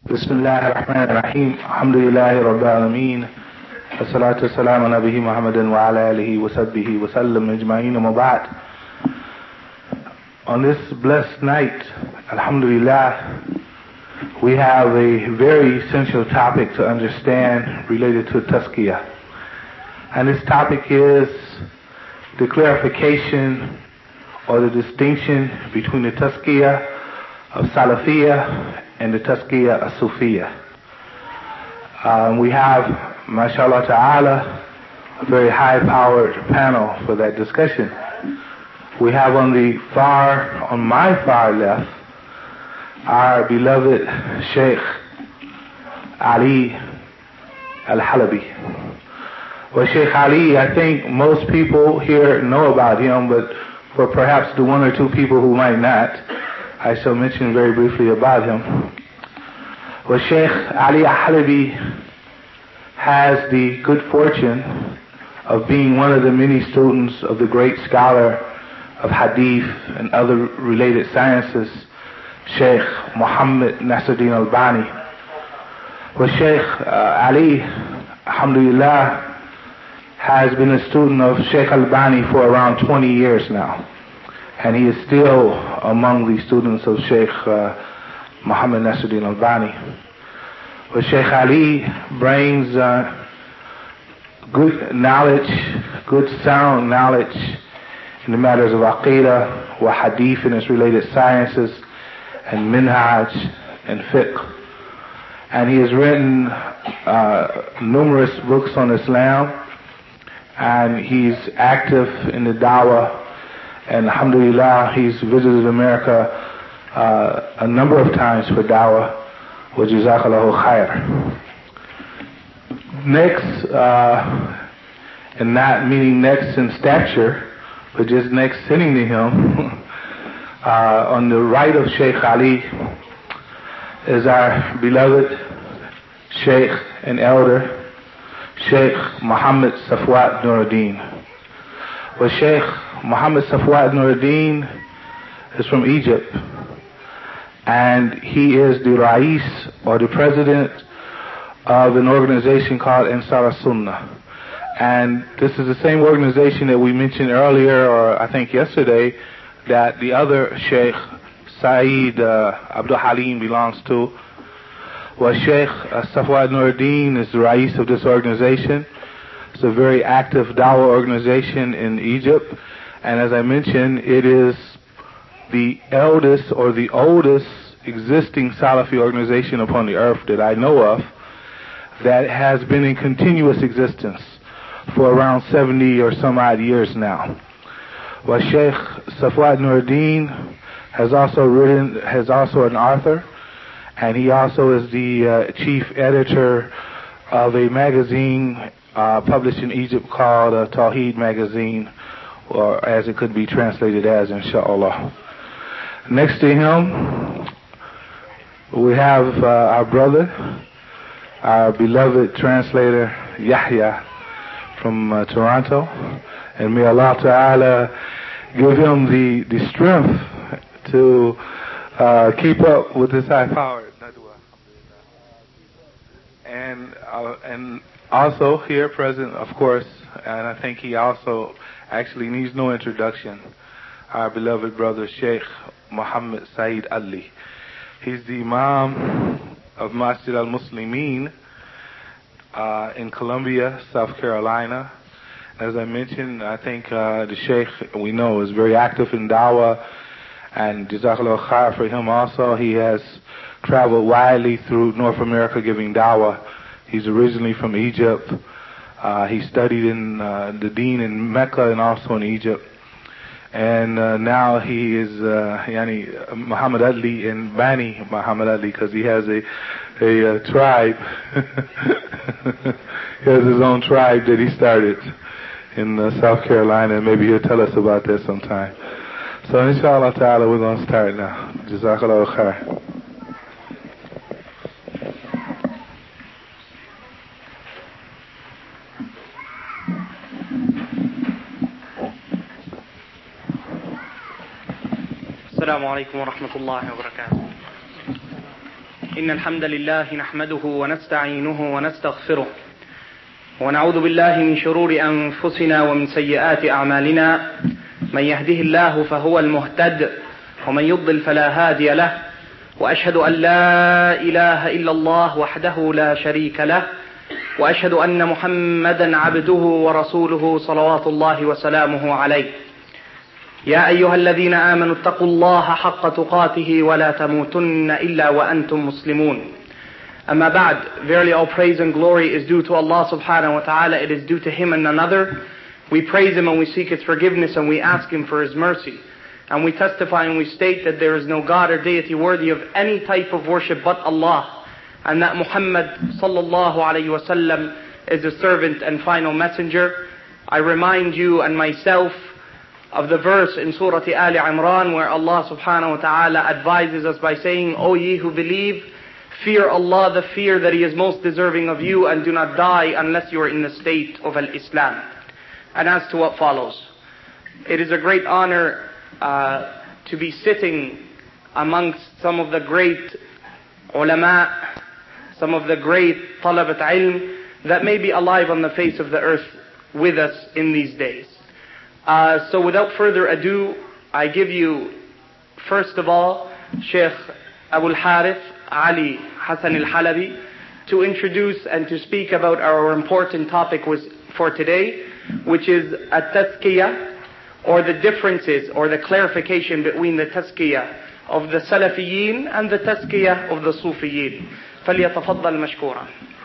بسم الله الرحمن الرحيم الحمد لله رب العالمين والصلاة والسلام على نبيه محمد وعلى آله وصحبه وسلم أجمعين وما بعد. On this blessed night, alhamdulillah, we have a very essential topic to understand related to tazkiyah. And this topic is the clarification or the distinction between the tazkiyah of Salafiyah and the tazkiyah of Sufiyah. We have, mashallah ta'ala, a very high-powered panel for that discussion. We have on my far left, our beloved Sheikh Ali Al-Halabi. Well, Sheikh Ali, I think most people here know about him, but for perhaps the one or two people who might not, I shall mention very briefly about him. Well, Sheikh Ali Al-Halabi has the good fortune of being one of the many students of the great scholar of hadith and other related sciences, Sheikh Muhammad Nasruddin Albani. Well, Sheikh Ali, alhamdulillah, has been a student of Sheikh Albani for around 20 years now. And he is still among the students of Sheikh Muhammad Nasruddin Albani. But Sheikh Ali brings good knowledge, good sound knowledge in the matters of aqidah, wa hadith and its related sciences, and minhaj and fiqh. And he has written numerous books on Islam, and he's active in the dawah. And alhamdulillah, he's visited America a number of times for dawah. Wa jazakallahu khair. Next, and not meaning next in stature, but just next sitting to him, on the right of Sheikh Ali is our beloved Sheikh and elder, Sheikh Muhammad Safwat Nuruddin. Well, Sheikh Muhammad Safwat Nuruddin is from Egypt, and he is the Rais, or the president, of an organization called Ansar Sunnah. And this is the same organization that we mentioned earlier, or I think yesterday, that the other Sheikh Saeed Abdul Halim belongs to. Well, Sheikh Safwat Nuruddin is the Rais of this organization. It's a very active dawah organization in Egypt. And as I mentioned, it is the eldest or the oldest existing Salafi organization upon the earth that I know of that has been in continuous existence for around 70 or some odd years now. Well, Sheikh Safwat Nuruddin has also an author, and he also is the chief editor of a magazine published in Egypt called Tawheed Magazine, or as it could be translated as, inshallah. Next to him, we have our brother, our beloved translator, Yahya, from Toronto. And may Allah Ta'ala give him the strength to keep up with this high power. And also here present, of course, and I think he also actually needs no introduction, our beloved brother Sheikh Muhammad Saeed Ali. He's the Imam of Masjid al-Muslimin in Columbia, South Carolina. As I mentioned, I think the Sheikh, we know, is very active in dawah, and jazakallahu khair for him also. He has traveled widely through North America giving dawah. He's originally from Egypt. He studied in the Deen in Mecca and also in Egypt. And now he is Muhammad Ali and Bani Muhammad Ali, because he has a tribe. He has his own tribe that he started in South Carolina, and maybe he'll tell us about that sometime. So inshallah ta'ala, we're going to start now. Jazakallahu khair. السلام عليكم ورحمة الله وبركاته. إن الحمد لله نحمده ونستعينه ونستغفره ونعوذ بالله من شرور أنفسنا ومن سيئات أعمالنا. من يهده الله فهو المهتد ومن يضلل فلا هادي له، وأشهد أن لا إله إلا الله وحده لا شريك له، وأشهد أن محمدا عبده ورسوله صلوات الله وسلامه عليه. يا أيها الذين آمنوا اتقوا الله حق تقاته ولا تموتن إلا وأنتم مسلمون. Amma ba'd, verily all praise and glory is due to Allah subhanahu wa ta'ala. It is due to Him and another. We praise Him and we seek His forgiveness and we ask Him for His mercy. And we testify and we state that there is no God or deity worthy of any type of worship but Allah. And that Muhammad sallallahu alayhi wa sallam is a servant and final messenger. I remind you and myself of the verse in Surah Ali Imran where Allah subhanahu wa ta'ala advises us by saying, O ye who believe, fear Allah the fear that He is most deserving of you, and do not die unless you are in the state of al-Islam. And as to what follows, it is a great honor to be sitting amongst some of the great ulama, some of the great talabat ilm that may be alive on the face of the earth with us in these days. So without further ado, I give you first of all Sheikh Abu al-Harith Ali Hassan al-Halabi to introduce and to speak about our important topic for today, which is at-tazkiyah, or the differences or the clarification between the tazkiyah of the Salafiyin and the tazkiyah of the Sufiyin. فليتفضل مشكورا.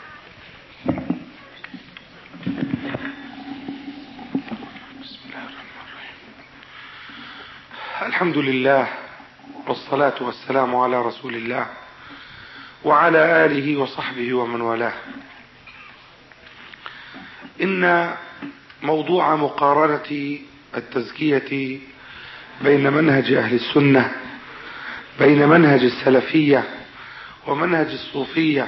الحمد لله والصلاة والسلام على رسول الله وعلى آله وصحبه ومن والاه. إن موضوع مقارنة التزكية بين منهج أهل السنة، بين منهج السلفية ومنهج الصوفية،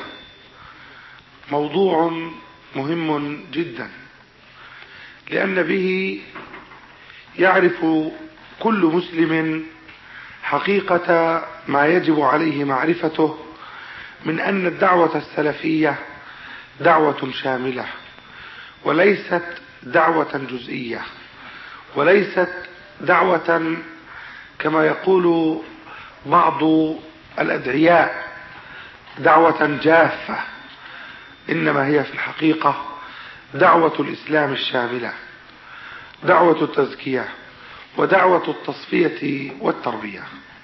موضوع مهم جدا، لأن به يعرف كل مسلم حقيقة ما يجب عليه معرفته من أن الدعوة السلفية دعوة شاملة، وليست دعوة جزئية، وليست دعوة كما يقول بعض الأدعياء دعوة جافة، إنما هي في الحقيقة دعوة الإسلام الشاملة، دعوة التزكية ودعوة التصفية والتربية.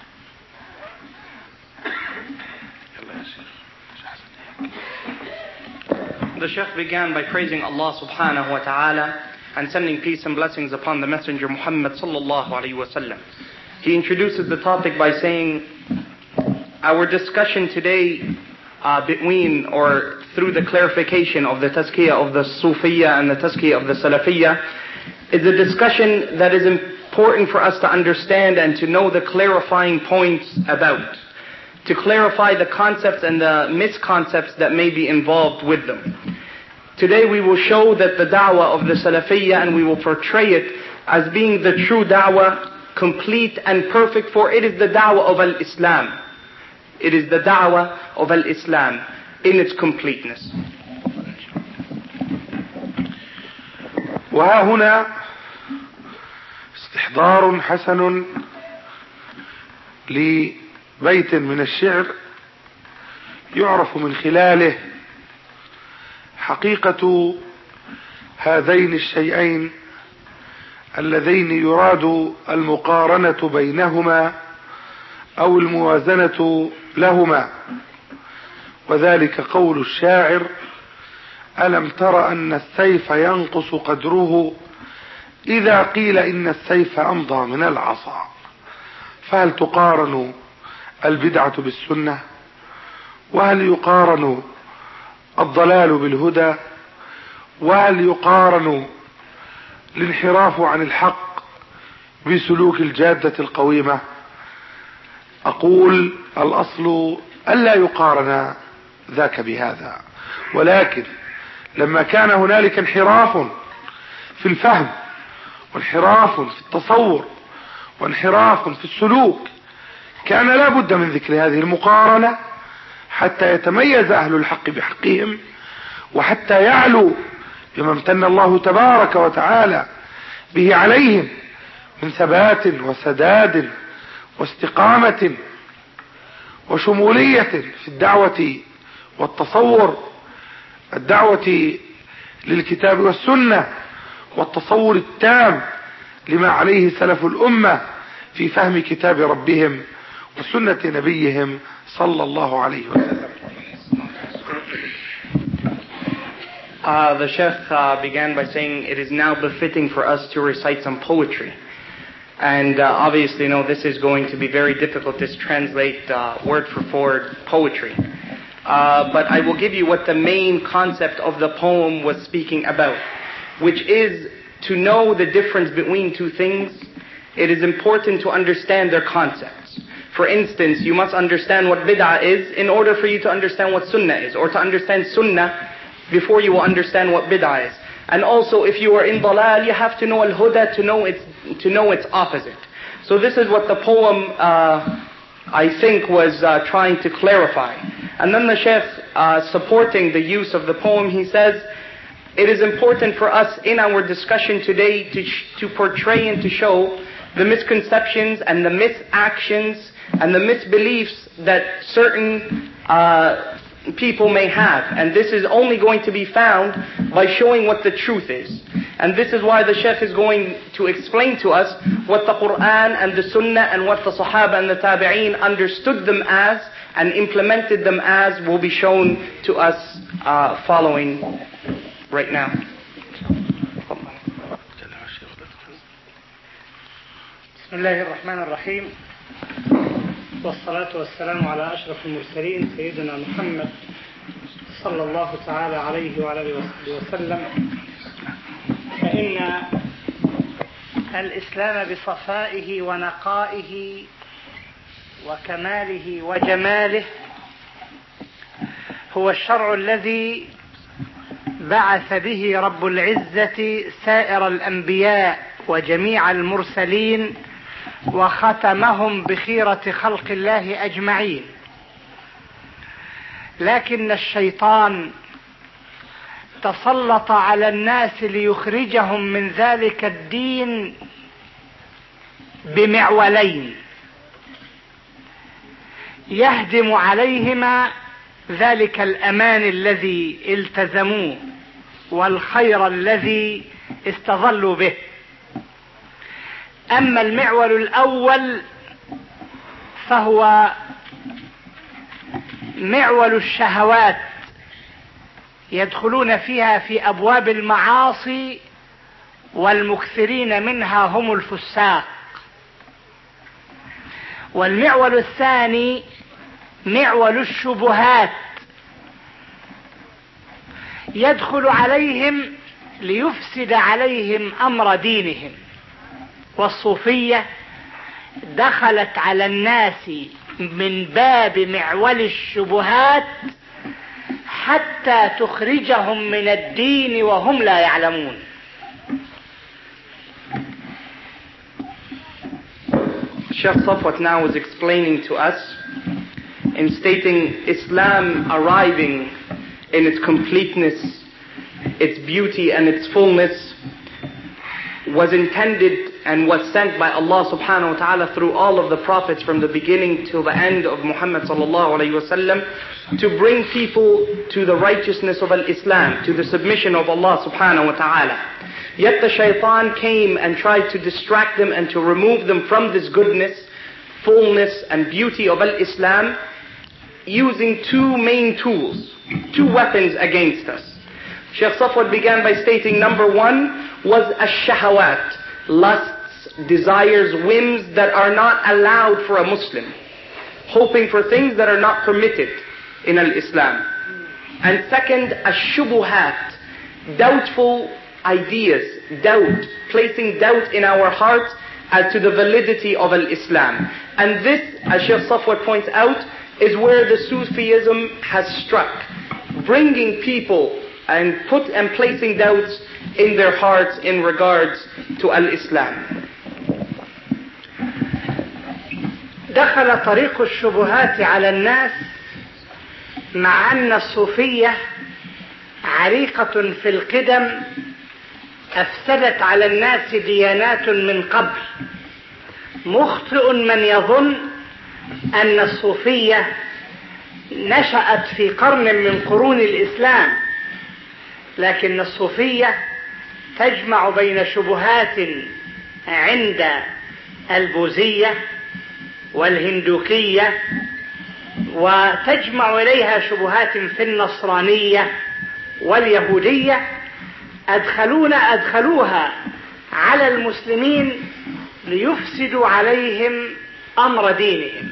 The Shaykh began by praising Allah subhanahu wa ta'ala and sending peace and blessings upon the Messenger Muhammad sallallahu alayhi wa sallam. He introduces the topic by saying, our discussion today between or through the clarification of the tazkiyah of the Sufiyya and the tazkiyah of the Salafiyya is a discussion that is important for us to understand and to know the clarifying points about, to clarify the concepts and the misconcepts that may be involved with them. Today we will show that the da'wah of the Salafiyya, and we will portray it as being the true da'wah, complete and perfect, for it is the da'wah of al-Islam. It is the da'wah of al-Islam in its completeness. وها هنا استحضار حسن لبيت من الشعر يعرف من خلاله حقيقة هذين الشيئين اللذين يراد المقارنة بينهما أو الموازنة لهما، وذلك قول الشاعر: ألم تر أن السيف ينقص قدره إذا قيل إن السيف أمضى من العصا. فهل تقارن البدعة بالسنة؟ وهل يقارن الضلال بالهدى؟ وهل يقارن الانحراف عن الحق بسلوك الجادة القويمة؟ أقول الأصل ألا يقارن ذاك بهذا، ولكن لما كان هنالك انحراف في الفهم وانحراف في التصور وانحراف في السلوك كان لا بد من ذكر هذه المقارنة حتى يتميز أهل الحق بحقهم، وحتى يعلو بما امتن الله تبارك وتعالى به عليهم من ثبات وسداد واستقامة وشمولية في الدعوة والتصور، الدعوة للكتاب والسنة، والتصور التام لما عليه سلف الأمة في فهم كتاب ربهم وسنة نبيهم صلى الله عليه وسلم. The Sheikh began by saying it is now befitting for us to recite some poetry. And obviously, this is going to be very difficult to translate word for word poetry. But I will give you what the main concept of the poem was speaking about, which is to know the difference between two things. It is important to understand their concepts. For instance, you must understand what bid'ah is in order for you to understand what sunnah is, or to understand sunnah before you will understand what bid'ah is. And also, if you are in dalal, you have to know al-huda to know its opposite. So this is what the poem, I think, was trying to clarify. And then the Shaykh, supporting the use of the poem, he says, it is important for us in our discussion today to portray and to show the misconceptions and the misactions and the misbeliefs that certain people may have. And this is only going to be found by showing what the truth is. And this is why the Shaykh is going to explain to us what the Quran and the Sunnah and what the Sahaba and the Tabi'een understood them as and implemented them as will be shown to us following right now. بسم الله الرحمن الرحيم، والصلاة والسلام على أشرف المرسلين سيدنا محمد صلى الله تعالى عليه وعلى آله وسلم. فإن الإسلام بصفائه ونقائه وكماله وجماله هو الشرع الذي بعث به رب العزة سائر الأنبياء وجميع المرسلين وختمهم بخيرة خلق الله أجمعين. لكن الشيطان تسلط على الناس ليخرجهم من ذلك الدين بمعولين يهدم عليهما ذلك الأمان الذي التزموه والخير الذي استظلوا به. أما المعول الأول فهو معول الشهوات، يدخلون فيها في أبواب المعاصي والمكثرين منها هم الفساق. والمعول الثاني معول الشبهات، يدخل عليهم ليفسد عليهم أمر دينهم. والصوفية دخلت على الناس من باب معول الشبهات حتى تخرجهم من الدين وهم لا يعلمون. Sheikh Safwat now is explaining to us in stating Islam arriving in its completeness, its beauty and its fullness was intended and was sent by Allah subhanahu wa ta'ala through all of the prophets from the beginning till the end of Muhammad sallallahu alayhi wa sallam to bring people to the righteousness of al-Islam, to the submission of Allah subhanahu wa ta'ala. Yet the shaitan came and tried to distract them and to remove them from this goodness, fullness and beauty of al-Islam using two main tools, two weapons against us. Shaykh Safwat began by stating number one was ash-shahawat, lusts, desires, whims that are not allowed for a Muslim, hoping for things that are not permitted in al-Islam. And second, ash-shubuhat, doubtful ideas, doubt, placing doubt in our hearts as to the validity of al-Islam. And this, as Shaykh Safwat points out, is where the Sufism has struck, bringing people and placing doubts in their hearts in regards to al-Islam. دخل طريق الشبهات على الناس مع أن الصوفية عريقة في القدم أفسدت على الناس ديانات من قبل. مخطئ من يظن أن الصوفية نشأت في قرن من قرون الإسلام، لكن الصوفية تجمع بين شبهات عند البوذية والهندوكية، وتجمع إليها شبهات في النصرانية واليهودية، أدخلوها على المسلمين ليفسدوا عليهم أمر دينهم.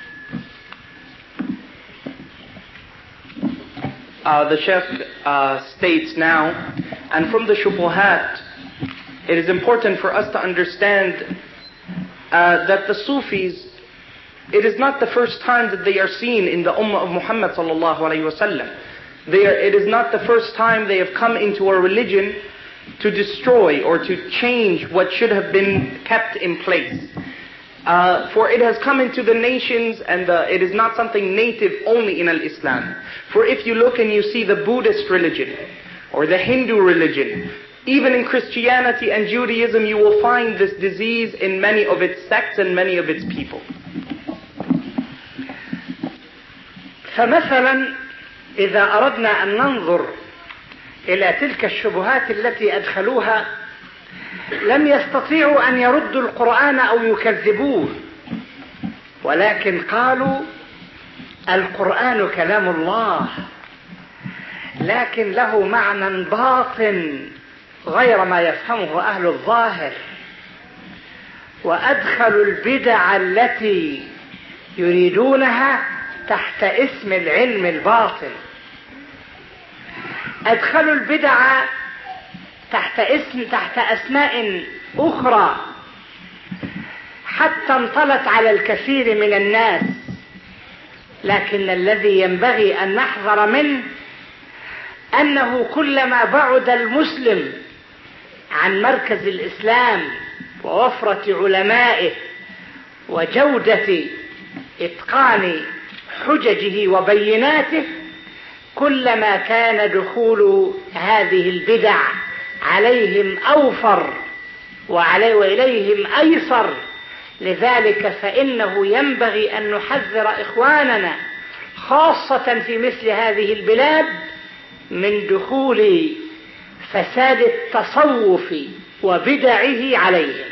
The Sheikh states now, and from the shubuhat, it is important for us to understand that the Sufis, it is not the first time that they are seen in the Ummah of Muhammad sallallahu alayhi wa sallam. It is not the first time they have come into a religion to destroy or to change what should have been kept in place. For it has come into the nations, and it is not something native only in al-Islam. For if you look and you see the Buddhist religion or the Hindu religion, even in Christianity and Judaism, you will find this disease in many of its sects and many of its people. فمثلا إذا أردنا أن ننظر إلى تلك الشبهات التي أدخلوها، لم يستطيعوا أن يردوا القرآن أو يكذبوه، ولكن قالوا القرآن كلام الله، لكن له معنى باطن غير ما يفهمه أهل الظاهر، وأدخلوا البدع التي يريدونها تحت اسم العلم الباطن. أدخلوا البدع تحت أسماء أخرى حتى انطلت على الكثير من الناس، لكن الذي ينبغي أن نحذر منه أنه كلما بعد المسلم عن مركز الإسلام ووفرة علمائه وجودة إتقان حججه وبيناته، كلما كان دخول هذه البدع عليهم أوفر وإليهم أيسر. لذلك فإنه ينبغي أن نحذر إخواننا خاصة في مثل هذه البلاد من دخول فساد التصوف وبدعه عليهم.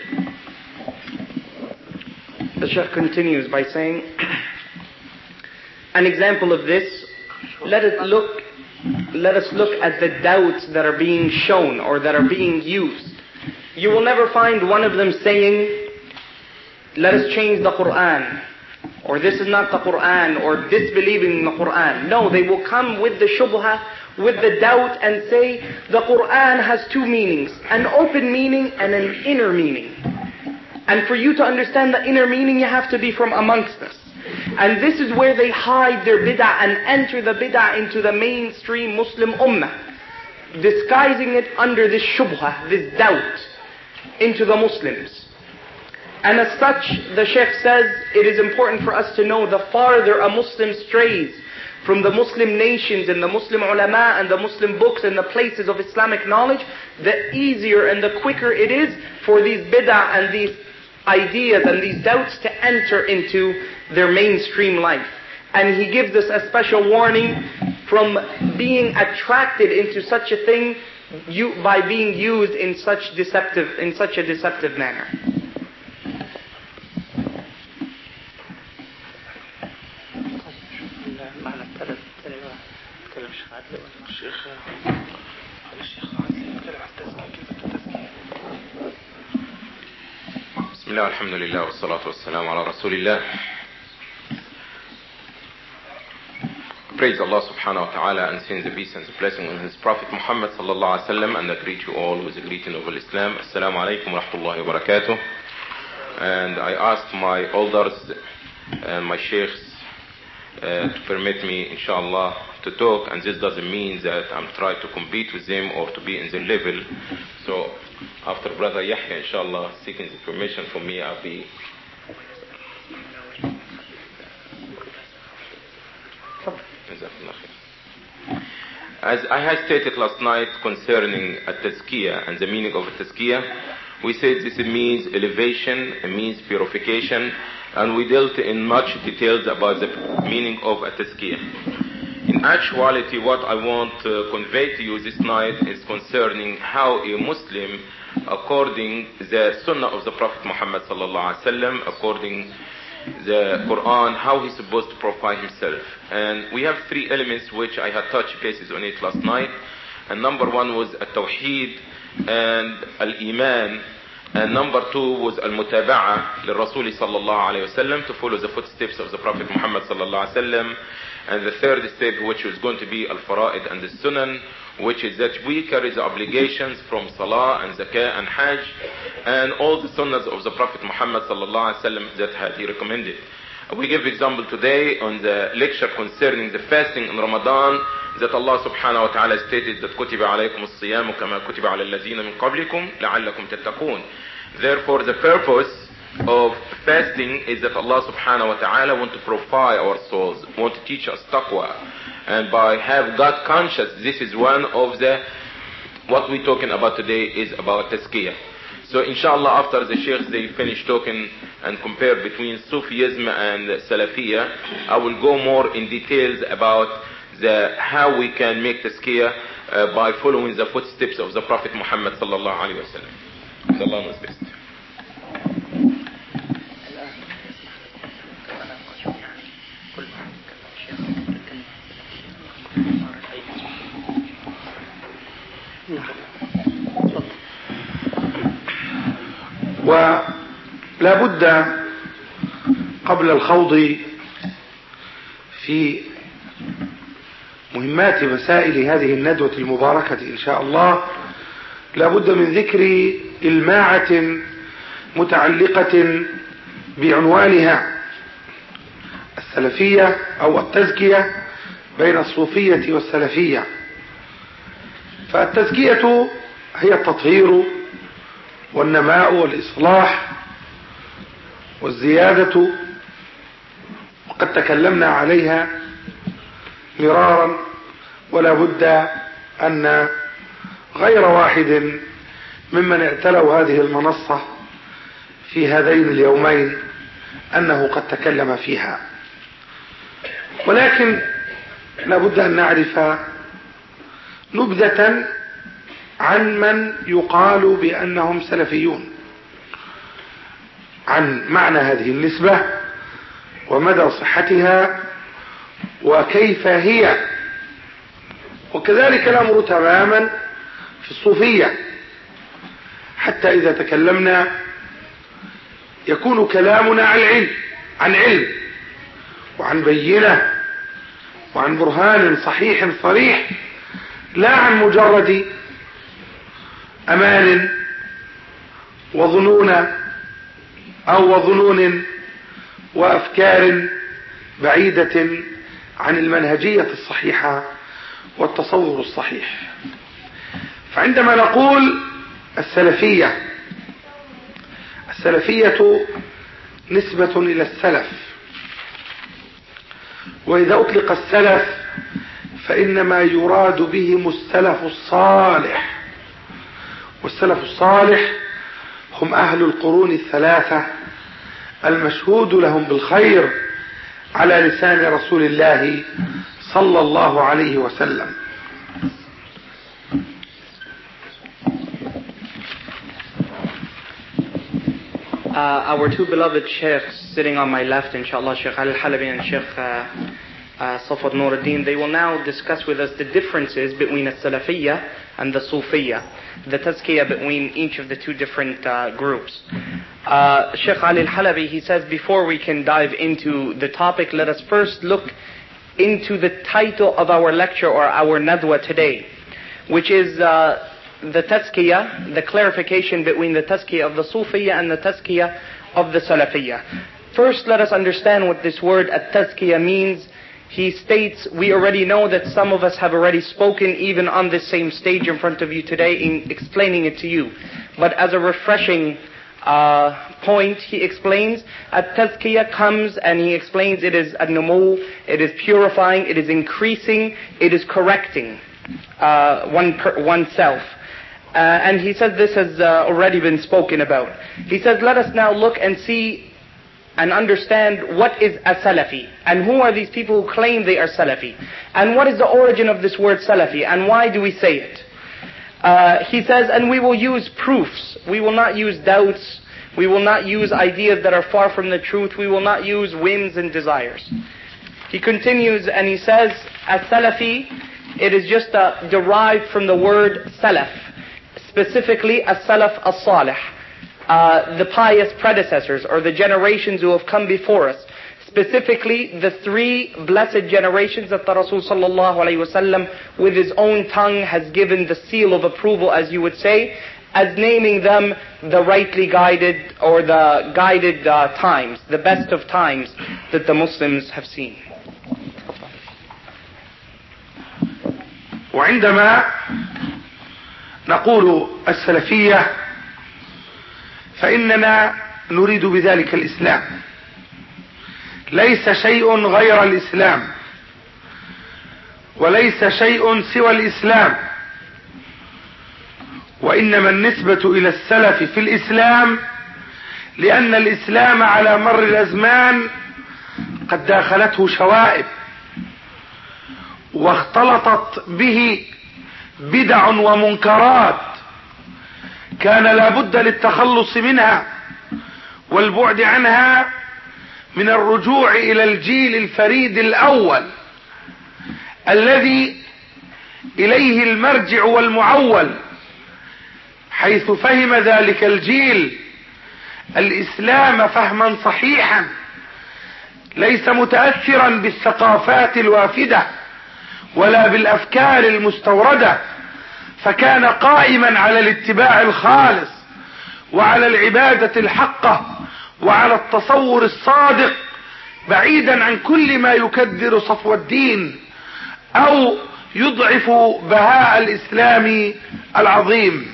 The Shaykh continues by saying, an example of this, let us look at the doubts that are being shown or that are being used. You will never find one of them saying, let us change the Quran, or this is not the Quran, or disbelieving in the Quran. No, they will come with the shubha, with the doubt, and say the Quran has two meanings, an open meaning and an inner meaning. And for you to understand the inner meaning, you have to be from amongst us. And this is where they hide their bid'ah and enter the bid'ah into the mainstream Muslim ummah, disguising it under this shubha, this doubt, into the Muslims. And as such, the Shaykh says, it is important for us to know the farther a Muslim strays from the Muslim nations and the Muslim ulama and the Muslim books and the places of Islamic knowledge, the easier and the quicker it is for these bid'ah and these ideas and these doubts to enter into their mainstream life. And he gives us a special warning from being attracted into such a thing by being used in such a deceptive manner. Bismillah, alhamdulillah, wa salatu wa salam ala rasulillah. Praise Allah subhanahu wa ta'ala and sends the peace and the blessing on His Prophet Muhammad sallallahu alaihi wasallam, and I greet you all with the greeting of Islam. Assalamu alaikum wa rahmatullahi wa barakatuh. And I asked my elders and my sheikhs to permit me, inshallah, to talk, and this doesn't mean that I'm trying to compete with them or to be in their level. So after Brother Yahya, inshallah, seeking the permission from me, I'll be... As I had stated last night concerning at-tazkiyah and the meaning of at-tazkiyah, we said this means elevation, it means purification, and we dealt in much details about the meaning of at-tazkiyah. In actuality, what I want to convey to you this night is concerning how a Muslim, according the Sunnah of the Prophet Muhammad sallallahu alaihi wasallam, according the Quran, how he's supposed to profile himself. And we have three elements which I had touched bases on it last night. And number one was at-tawheed and al-iman. And number two was al-mutaba'a lil-Rasul sallallahu alayhi wa sallam, to follow the footsteps of the Prophet Muhammad sallallahu alayhi wa sallam. And the third step, which was going to be al-fara'id and the sunan, which is that we carry the obligations from salah and zakah and hajj and all the sunnahs of the Prophet Muhammad sallallahu alaihi wasallam that had he recommended. We give example today on the lecture concerning the fasting in Ramadan, that Allah subhanahu wa ta'ala stated that كُتِبَ عَلَيْكُمُ الصِّيَامُ كَمَا كُتِبَ عَلَى الَّذِينَ مِنْ قَبْلِكُمْ لَعَلَّكُمْ تَتَّقُونَ. Therefore, the purpose of fasting is that Allah subhanahu wa ta'ala want to purify our souls, want to teach us taqwa, and by have God conscious. This is one of the what we're talking about today is about tazkiyah. So inshallah, after the sheikhs they finish talking and compare between Sufism and Salafiyah, I will go more in details about how we can make tazkiyah by following the footsteps of the Prophet Muhammad sallallahu alaihi wasallam. Allah knows best. ولا بد قبل الخوض في مهمات مسائل هذه الندوة المباركة إن شاء الله، لا بد من ذكر إلماعة متعلقة بعنوانها السلفية أو التزكية بين الصوفية والسلفية. فالتزكية هي التطهير والنماء والإصلاح والزيادة، وقد تكلمنا عليها مرارا، ولا بد أن غير واحد ممن اعتلوا هذه المنصة في هذين اليومين أنه قد تكلم فيها. ولكن لا بد أن نعرف نبذة عن من يقال بأنهم سلفيون، عن معنى هذه النسبة ومدى صحتها وكيف هي. وكذلك الأمر تماما في الصوفية، حتى إذا تكلمنا يكون كلامنا عن علم وعن بينة وعن برهان صحيح صريح، لا عن مجرد أمان وظنون أو وظنون وأفكار بعيدة عن المنهجية الصحيحة والتصور الصحيح. فعندما نقول السلفية نسبة إلى السلف، وإذا أطلق السلف فإنما يراد بهم السلف الصالح، والسلف الصالح هم أهل القرون الثلاثة المشهود لهم بالخير على لسان رسول الله صلى الله عليه وسلم. Our two beloved sheikhs sitting on my left, inshallah, Sheikh Ali Halabi and Sheikh Safad Nuruddin, they will now discuss with us the differences between the Salafiyya and the Sufiyya, the tazkiyah between each of the two different groups. Sheikh Ali Halabi, he says, before we can dive into the topic, let us first look into the title of our lecture or our nadwa today, which is the tazkiyah, the clarification between the tazkiyah of the Sufiyya and the tazkiyah of the Salafiyya. First, let us understand what this word at-tazkiyah means. He states, we already know that some of us have already spoken even on this same stage in front of you today in explaining it to you. But as a refreshing point, he explains, at-tazkiyah comes and he explains it is an-numu, it is purifying, it is increasing, it is correcting oneself. And he says this has already been spoken about. He says, let us now look and see and understand what is a Salafi, and who are these people who claim they are Salafi, and what is the origin of this word Salafi, and why do we say it. He says, and we will use proofs, we will not use doubts, we will not use ideas that are far from the truth, we will not use whims and desires. He continues and he says, as Salafi, it is just derived from the word Salaf, specifically as Salaf as-Salih, the pious predecessors or the generations who have come before us, specifically the three blessed generations that the Rasul sallallahu alayhi wasallam with his own tongue has given the seal of approval, as you would say, as naming them the rightly guided or the guided times, the best of times that the Muslims have seen. وعندما نقول السلفية فإننا نريد بذلك الإسلام، ليس شيء غير الإسلام وليس شيء سوى الإسلام، وإنما النسبة إلى السلف في الإسلام لأن الإسلام على مر الأزمان قد داخلته شوائب واختلطت به بدع ومنكرات كان لابد للتخلص منها والبعد عنها من الرجوع إلى الجيل الفريد الأول الذي إليه المرجع والمعول، حيث فهم ذلك الجيل الإسلام فهما صحيحا ليس متأثرا بالثقافات الوافدة ولا بالأفكار المستوردة، فكان قائما على الاتباع الخالص وعلى العبادة الحقة وعلى التصور الصادق، بعيدا عن كل ما يكدر صفو الدين أو يضعف بهاء الإسلام العظيم.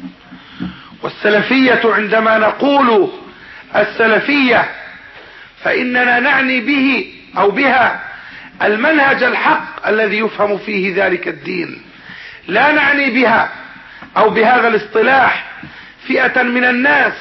والسلفية عندما نقول السلفية فإننا نعني به أو بها المنهج الحق الذي يفهم فيه ذلك الدين، لا نعني بها أو بهذا الاصطلاح فئة من الناس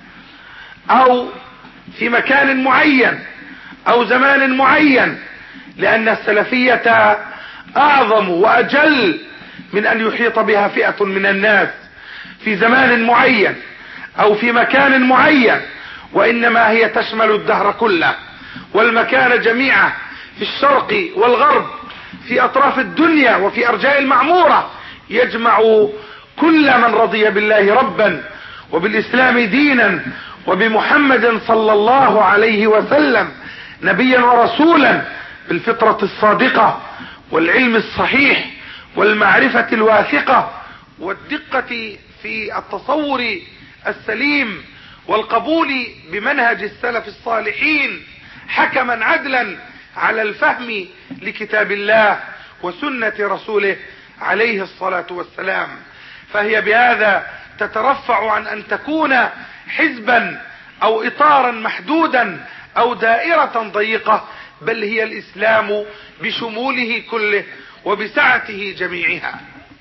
أو في مكان معين أو زمان معين، لأن السلفية أعظم وأجل من أن يحيط بها فئة من الناس في زمان معين أو في مكان معين، وإنما هي تشمل الدهر كله والمكان جميعا، في الشرق والغرب، في أطراف الدنيا وفي أرجاء المعمورة، يجمع كل من رضي بالله ربا وبالإسلام دينا وبمحمد صلى الله عليه وسلم نبيا ورسولا، بالفطرة الصادقة والعلم الصحيح والمعرفة الواثقة والدقة في التصور السليم والقبول بمنهج السلف الصالحين حكما عدلا على الفهم لكتاب الله وسنة رسوله عليه الصلاة والسلام. فهي بهذا تترفع عن أن تكون حزبا أو إطارا محدودا أو دائرة ضيقة، بل هي الإسلام بشموله كله وبسعته جميعها.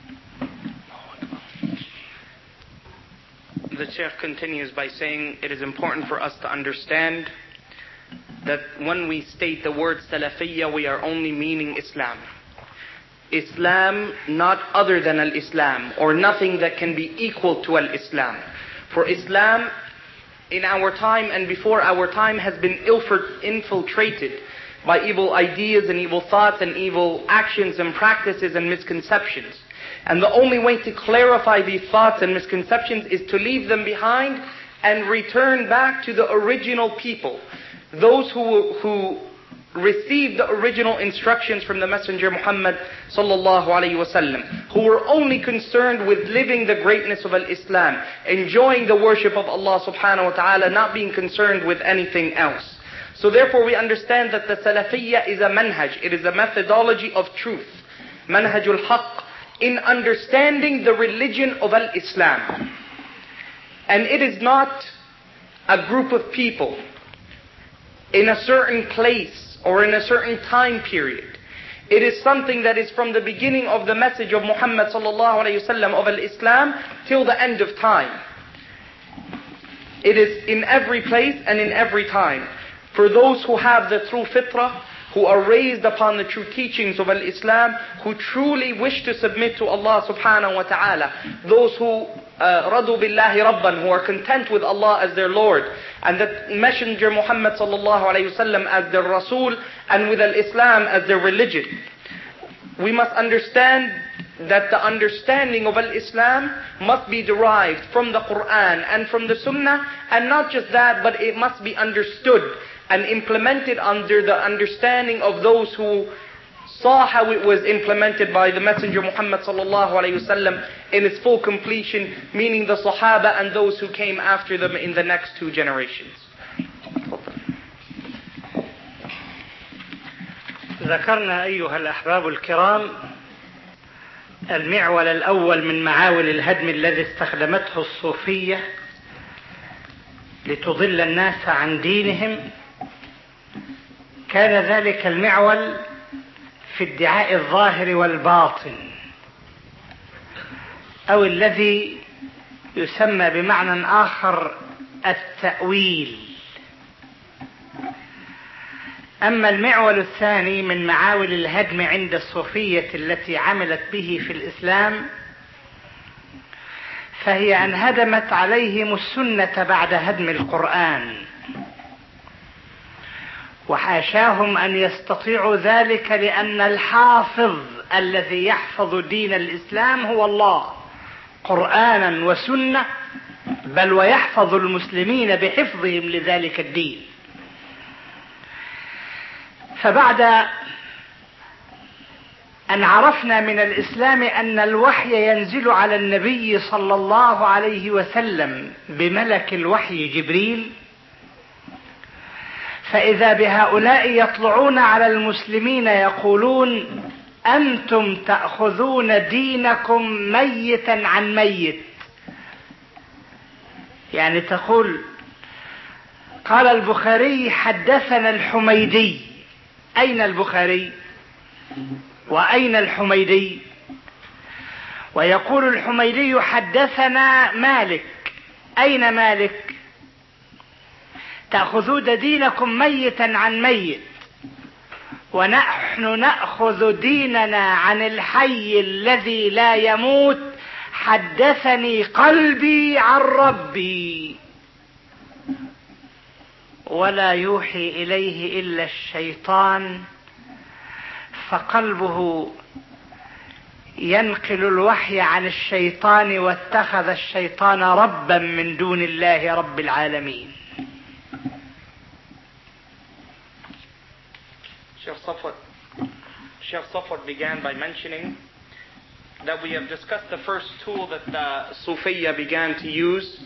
The Sheikh continues by saying it is important for us to understand that when we state the word Salafiyya, we are only meaning Islam. Islam, not other than al-Islam, or nothing that can be equal to al-Islam. For Islam, in our time and before our time, has been infiltrated by evil ideas and evil thoughts and evil actions and practices and misconceptions. And the only way to clarify these thoughts and misconceptions is to leave them behind and return back to the original people, those who received the original instructions from the Messenger Muhammad sallallahu alaihi wasallam, who were only concerned with living the greatness of al-Islam, enjoying the worship of Allah subhanahu wa ta'ala, not being concerned with anything else. So therefore we understand that the Salafiyya is a manhaj, it is a methodology of truth, manhajul haqq, in understanding the religion of al-Islam. And it is not a group of people in a certain place or in a certain time period. It is something that is from the beginning of the message of Muhammad sallallahu alayhi wasallam of al-Islam till the end of time. It is in every place and in every time. For those who have the true fitrah, who are raised upon the true teachings of al-Islam, who truly wish to submit to Allah subhanahu wa ta'ala, those who radu billahi rabban, who are content with Allah as their Lord, and the Messenger Muhammad sallallahu alayhi wasallam as their Rasul, and with al-Islam as their religion. We must understand that the understanding of al-Islam must be derived from the Quran and from the Sunnah, and not just that, but it must be understood and implemented under the understanding of those who saw how it was implemented by the Messenger Muhammad sallallahu alayhi wasallam in its full completion, meaning the Sahaba and those who came after them in the next two generations. ذكرنا أيها الأحباب الكرام المعول الأول من معاول الهدم الذي استخدمته الصوفية لتضل الناس عن دينهم. كان ذلك المعول في ادعاء الظاهر والباطن، أو الذي يسمى بمعنى آخر التأويل. أما المعول الثاني من معاول الهدم عند الصوفية التي عملت به في الإسلام، فهي أن هدمت عليهم السنة بعد هدم القرآن، وحاشاهم أن يستطيعوا ذلك، لأن الحافظ الذي يحفظ دين الإسلام هو الله قرآنا وسنة، بل ويحفظ المسلمين بحفظهم لذلك الدين. فبعد أن عرفنا من الإسلام أن الوحي ينزل على النبي صلى الله عليه وسلم بملك الوحي جبريل، فإذا بهؤلاء يطلعون على المسلمين يقولون: أنتم تأخذون دينكم ميتا عن ميت. يعني تقول: قال البخاري حدثنا الحميدي. أين البخاري؟ وأين الحميدي؟ ويقول الحميدي حدثنا مالك. أين مالك؟ تأخذون دينكم ميتا عن ميت، ونحن نأخذ ديننا عن الحي الذي لا يموت. حدثني قلبي عن ربي ولا يوحي إليه إلا الشيطان، فقلبه ينقل الوحي عن الشيطان، واتخذ الشيطان ربا من دون الله رب العالمين. Sheikh Safwat began by mentioning that we have discussed the first tool that the Sufiya began to use,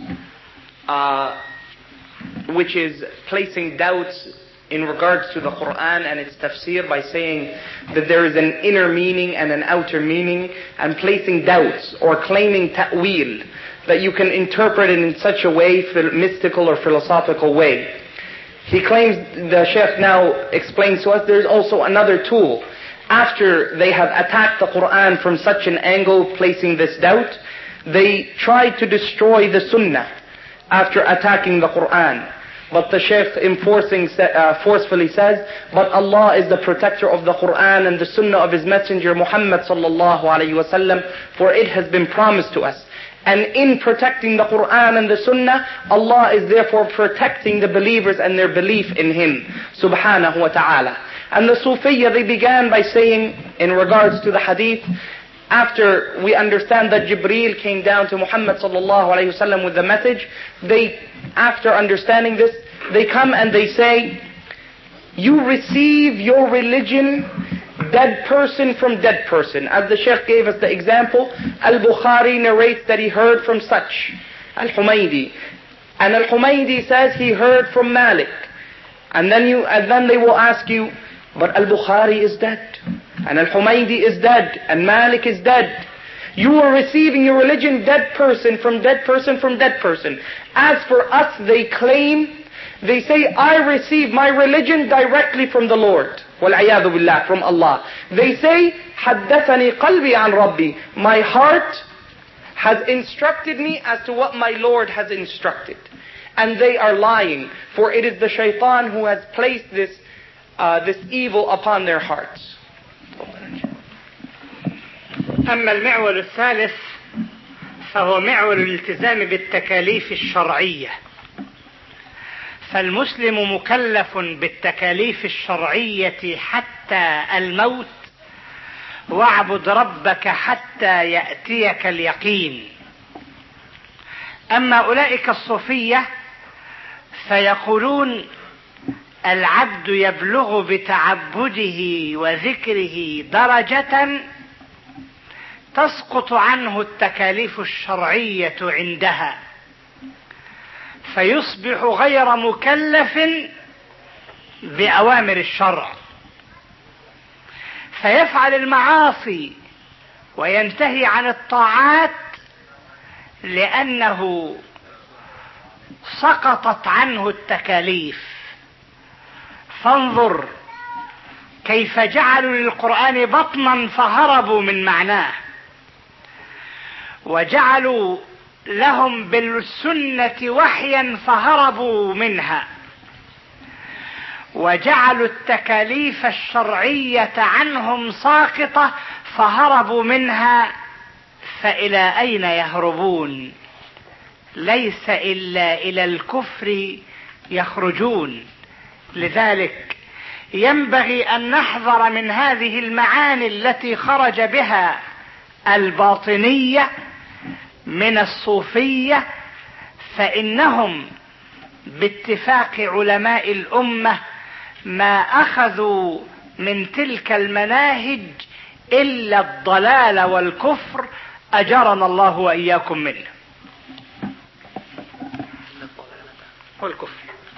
which is placing doubts in regards to the Quran and its tafsir by saying that there is an inner meaning and an outer meaning, and placing doubts or claiming ta'wil, that you can interpret it in such a way, mystical or philosophical way. He claims, the Sheikh now explains to us, there's also another tool. After they have attacked the Quran from such an angle, placing this doubt, they try to destroy the Sunnah after attacking the Quran. But the Shaykh forcefully says, but Allah is the protector of the Quran and the Sunnah of His Messenger Muhammad sallallahu alayhi wa sallam, for it has been promised to us. And in protecting the Quran and the Sunnah, Allah is therefore protecting the believers and their belief in Him subhanahu wa ta'ala. And the Sufiya, they began by saying, in regards to the hadith, after we understand that Jibreel came down to Muhammad sallallahu alayhi wa sallam with the message, after understanding this, they come and they say, you receive your religion dead person from dead person. As the Shaykh gave us the example, Al-Bukhari narrates that he heard from such, Al-Humaydi. And Al-Humaydi says he heard from Malik. And then they will ask you, but Al-Bukhari is dead, and Al-Humaydi is dead, and Malik is dead. You are receiving your religion dead person from dead person from dead person. As for us, they claim, they say, I receive my religion directly from the Lord. وَالْعِيَاذُ بِاللَّهِ, from Allah. They say, حَدَّثَنِي قَلْبِي عَنْ رَبِّي. My heart has instructed me as to what my Lord has instructed. And they are lying, for it is the shaitan who has placed this evil upon their hearts. أما المعول الثالث فهو معول الالتزام بالتكاليف الشرعية. فالمسلم مكلف بالتكاليف الشرعية حتى الموت، واعبد ربك حتى يأتيك اليقين. أما أولئك الصوفية فيقولون العبد يبلغ بتعبده وذكره درجة تسقط عنه التكاليف الشرعية عندها، فيصبح غير مكلف بأوامر الشرع، فيفعل المعاصي وينتهي عن الطاعات لأنه سقطت عنه التكاليف. فانظر كيف جعلوا للقرآن بطنا فهربوا من معناه، وجعلوا لهم بالسنة وحيا فهربوا منها، وجعلوا التكاليف الشرعية عنهم ساقطة فهربوا منها. فإلى أين يهربون؟ ليس إلا إلى الكفر يخرجون. لذلك ينبغي أن نحذر من هذه المعاني التي خرج بها الباطنية من الصوفية، فإنهم باتفاق علماء الأمة ما أخذوا من تلك المناهج إلا الضلال والكفر، أجرنا الله وإياكم منه والكفر.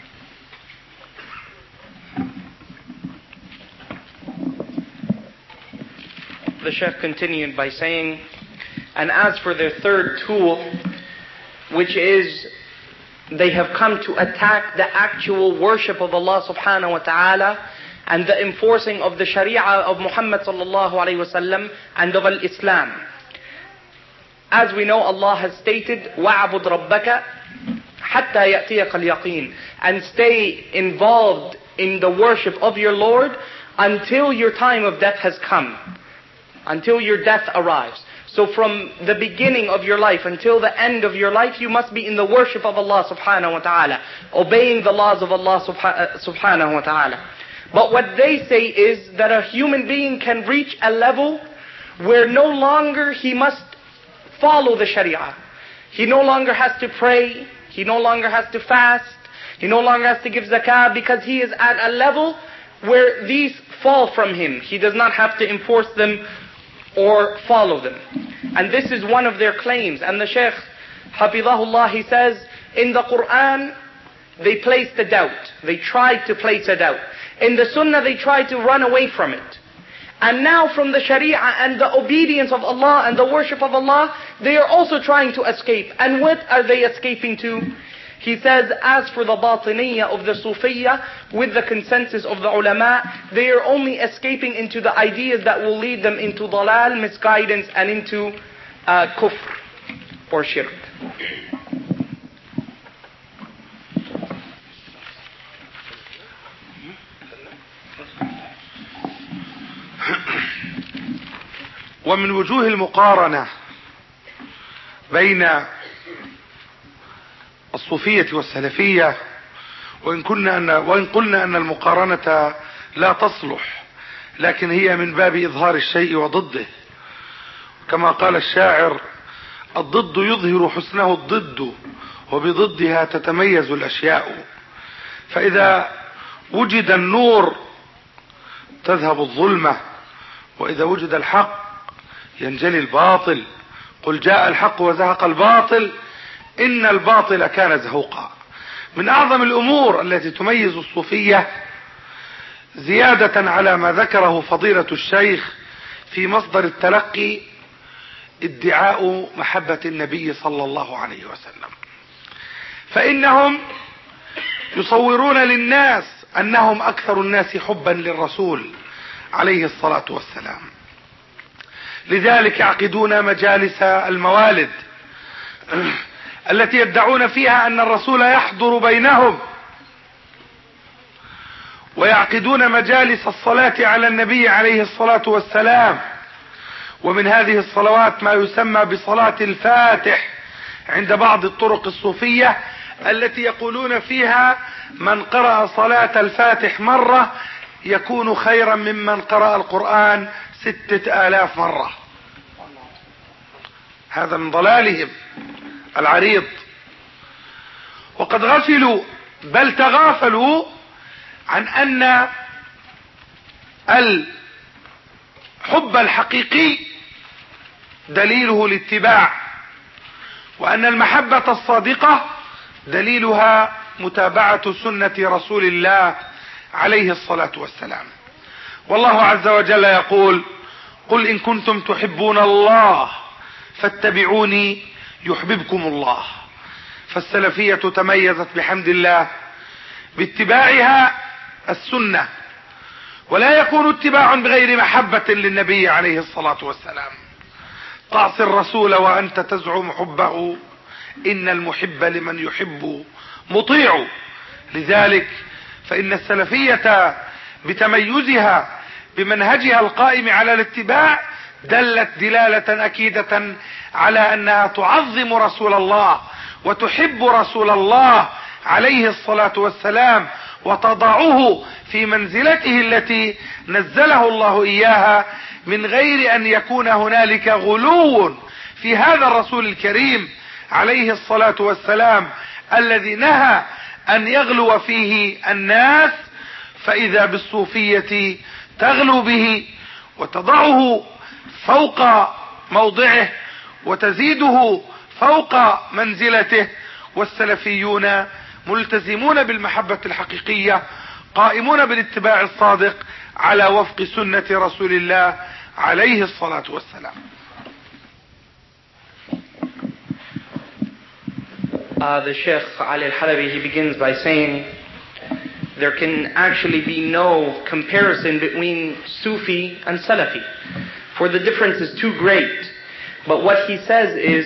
The Shaykh continued by saying, and as for their third tool, which is they have come to attack the actual worship of Allah subhanahu wa ta'ala and the enforcing of the Sharia of Muhammad sallallahu alayhi wa sallam and of Islam. As we know, Allah has stated, وَعَبُدْ رَبَّكَ حَتَّى يَأْتِيَكَ الْيَقِينَ, and stay involved in the worship of your Lord until your time of death has come, until your death arrives. So from the beginning of your life until the end of your life, you must be in the worship of Allah subhanahu wa ta'ala, obeying the laws of Allah subhanahu wa ta'ala. But what they say is that a human being can reach a level where no longer he must follow the Sharia. He no longer has to pray, he no longer has to fast, he no longer has to give zakah, because he is at a level where these fall from him. He does not have to enforce them or follow them. And this is one of their claims. And the Shaykh, Hafidahullah, he says, in the Quran, they placed a doubt. They tried to place a doubt. In the Sunnah, they tried to run away from it. And now from the Sharia and the obedience of Allah and the worship of Allah, they are also trying to escape. And what are they escaping to? He says, as for the Batiniyya of the Sufiyya, with the consensus of the ulama, they are only escaping into the ideas that will lead them into dalal, misguidance, and into kufr or shirk. ومن وجوه المقارنة بين الصوفية والسلفية، وإن قلنا أن المقارنة لا تصلح، لكن هي من باب إظهار الشيء وضده، كما قال الشاعر: الضد يظهر حسنه الضد، وبضدها تتميز الأشياء. فإذا وجد النور تذهب الظلمة، وإذا وجد الحق ينجلي الباطل. قل جاء الحق وزهق الباطل إن الباطل كان زهوقا. من أعظم الأمور التي تميز الصوفية، زيادة على ما ذكره فضيلة الشيخ في مصدر التلقي، ادعاء محبة النبي صلى الله عليه وسلم، فإنهم يصورون للناس أنهم أكثر الناس حبا للرسول عليه الصلاة والسلام. لذلك يعقدون مجالس الموالد التي يدعون فيها أن الرسول يحضر بينهم، ويعقدون مجالس الصلاة على النبي عليه الصلاة والسلام. ومن هذه الصلوات ما يسمى بصلاة الفاتح عند بعض الطرق الصوفية، التي يقولون فيها من قرأ صلاة الفاتح مرة يكون خيرا ممن قرأ القرآن 6000 مرة. هذا من ضلالهم العريض. وقد غفلوا بل تغافلوا عن أن الحب الحقيقي دليله الاتباع، وأن المحبة الصادقة دليلها متابعة سنة رسول الله عليه الصلاة والسلام. والله عز وجل يقول: قل إن كنتم تحبون الله فاتبعوني يحببكم الله. فالسلفية تميزت بحمد الله باتباعها السنة، ولا يكون اتباع بغير محبة للنبي عليه الصلاة والسلام. تعصي الرسول وأنت تزعم حبه، إن المحب لمن يحب مطيع. لذلك فإن السلفية بتميزها بمنهجها القائم على الاتباع دلت دلالة أكيدة على أنها تعظم رسول الله وتحب رسول الله عليه الصلاة والسلام، وتضعه في منزلته التي نزله الله إياها، من غير أن يكون هنالك غلو في هذا الرسول الكريم عليه الصلاة والسلام الذي نهى أن يغلو فيه الناس. فإذا بالصوفية تغلو به وتضعه فوق موضعه وتزيده فوق منزلته، والسلفيون ملتزمون بالمحبة الحقيقية قائمون بالاتباع الصادق على وفق سنة رسول الله عليه الصلاة والسلام. The Sheikh Ali al-Halabi, he begins by saying there can actually be no comparison between Sufi and Salafi, for the difference is too great. But what he says is,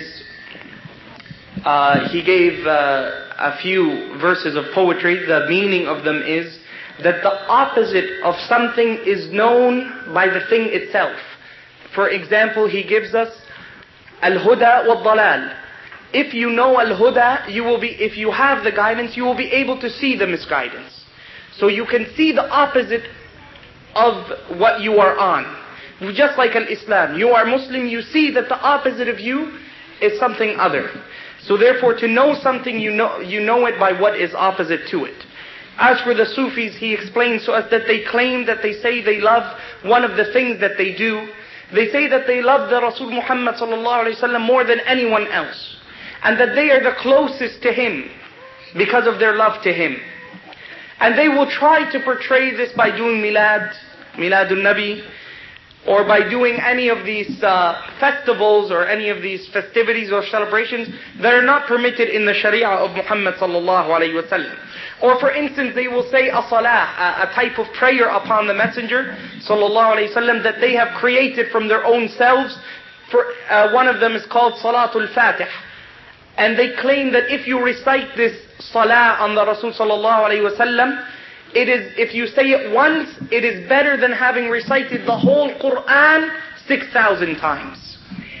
he gave a few verses of poetry. The meaning of them is that the opposite of something is known by the thing itself. For example, he gives us al-huda wal-dalal. If you know al-huda, if you have the guidance, you will be able to see the misguidance. So you can see the opposite of what you are on. Just like al-Islam, you are Muslim, you see that the opposite of you is something other. So therefore, to know something, you know it by what is opposite to it. As for the Sufis, he explains to us that they claim that they say they love one of the things that they do. They say that they love the Rasul Muhammad sallallahu alaihi wasallam more than anyone else, and that they are the closest to him because of their love to him. And they will try to portray this by doing Miladun Nabi, or by doing any of these festivals or any of these festivities or celebrations that are not permitted in the Sharia of Muhammad sallallahu alaihi wasallam. Or for instance, they will say a salah, a type of prayer upon the Messenger sallallahu alaihi wasallam that they have created from their own selves. One of them is called Salatul Fatih. And they claim that if you recite this salah on the Rasul sallallahu alaihi wasallam, if you say it once, it is better than having recited the whole Quran 6,000 times.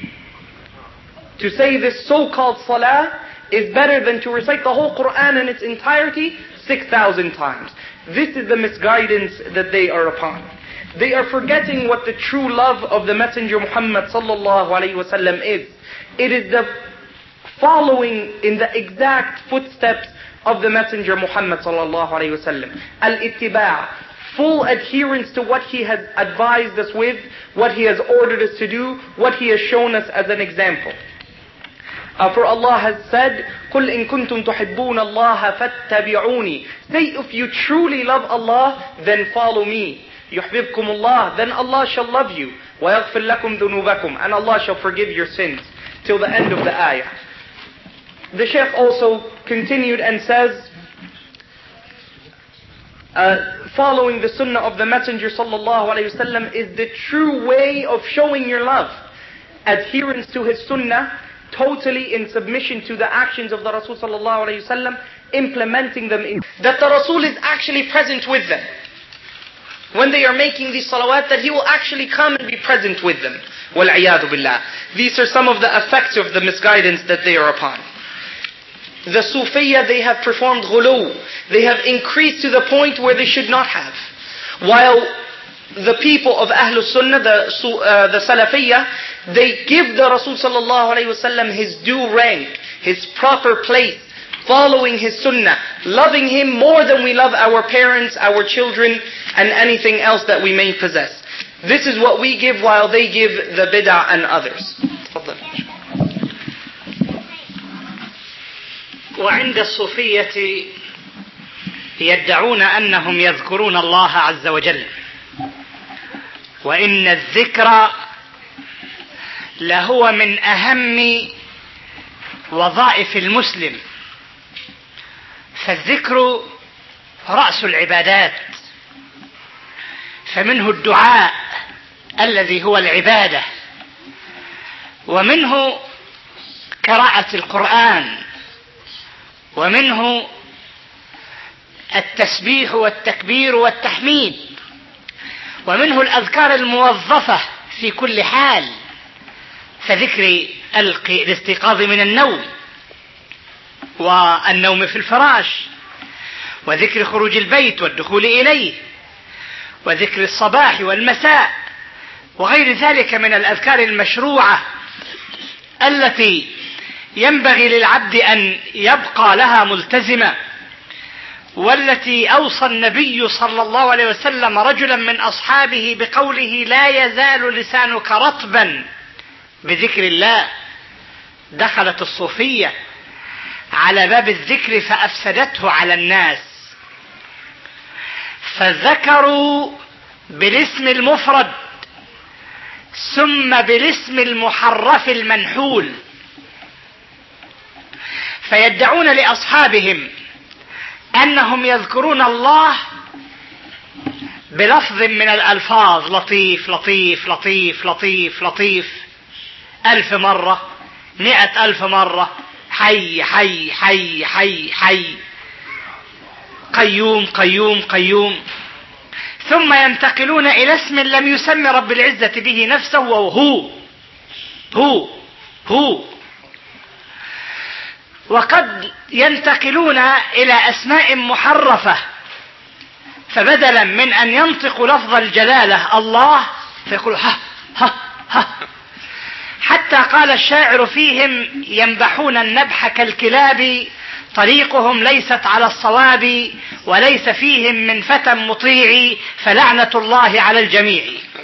To say this so-called salah is better than to recite the whole Quran in its entirety 6,000 times. This is the misguidance that they are upon. They are forgetting what the true love of the Messenger Muhammad sallallahu alaihi wasallam is. It is the following in the exact footsteps of the Messenger Muhammad sallallahu alaihi wasallam. Al-ittiba', full adherence to what he has advised us with, what he has ordered us to do, what he has shown us as an example. For Allah has said, قُلْ إِن كُنْتُمْ تُحِبُّونَ اللَّهَ فَاتَّبِعُونِ. Say, if you truly love Allah, then follow me. يحببكم الله, then Allah shall love you. ويغفر لكم ذنوبكم, and Allah shall forgive your sins. Till the end of the ayah. The Shaykh also continued and says, following the sunnah of the Messenger sallallahu alayhi wasallam is the true way of showing your love. Adherence to his sunnah, totally in submission to the actions of the Rasul sallallahu alayhi wasallam, implementing them in that the Rasul is actually present with them. When they are making these salawat, that he will actually come and be present with them. Wal-'iyadu billah. These are some of the effects of the misguidance that they are upon. The Sufiyya, they have performed ghulu. They have increased to the point where they should not have. While the people of Ahlus Sunnah, the Salafiyya, they give the Rasul sallallahu alayhi wasallam his due rank, his proper place, following his sunnah, loving him more than we love our parents, our children, and anything else that we may possess. This is what we give, while they give the bid'ah and others. وعند الصوفية يدعون أنهم يذكرون الله عز وجل، وإن الذكر لهو من أهم وظائف المسلم، فالذكر رأس العبادات، فمنه الدعاء الذي هو العبادة، ومنه قراءة القرآن، ومنه التسبيح والتكبير والتحميد، ومنه الأذكار الموظفة في كل حال، فذكر الاستيقاظ من النوم، والنوم في الفراش، وذكر خروج البيت والدخول إليه، وذكر الصباح والمساء، وغير ذلك من الأذكار المشروعة التي ينبغي للعبد أن يبقى لها ملتزما، والتي أوصى النبي صلى الله عليه وسلم رجلا من أصحابه بقوله: لا يزال لسانك رطبا بذكر الله. دخلت الصوفية على باب الذكر فأفسدته على الناس، فذكروا بالاسم المفرد ثم بالاسم المحرف المنحول، فيدعون لأصحابهم أنهم يذكرون الله بلفظ من الألفاظ: لطيف لطيف لطيف لطيف لطيف 1000 مرة، 100,000 مرة، حي حي حي حي حي، قيوم قيوم قيوم، ثم ينتقلون إلى اسم لم يسمي رب العزة به نفسه، وهو هو هو، وقد ينتقلون إلى أسماء محرفة، فبدلا من أن ينطقوا لفظ الجلالة الله فيقولوا ها ها ها، حتى قال الشاعر فيهم: ينبحون النبح كالكلاب، طريقهم ليست على الصواب، وليس فيهم من فتى مطيع، فلعنة الله على الجميع.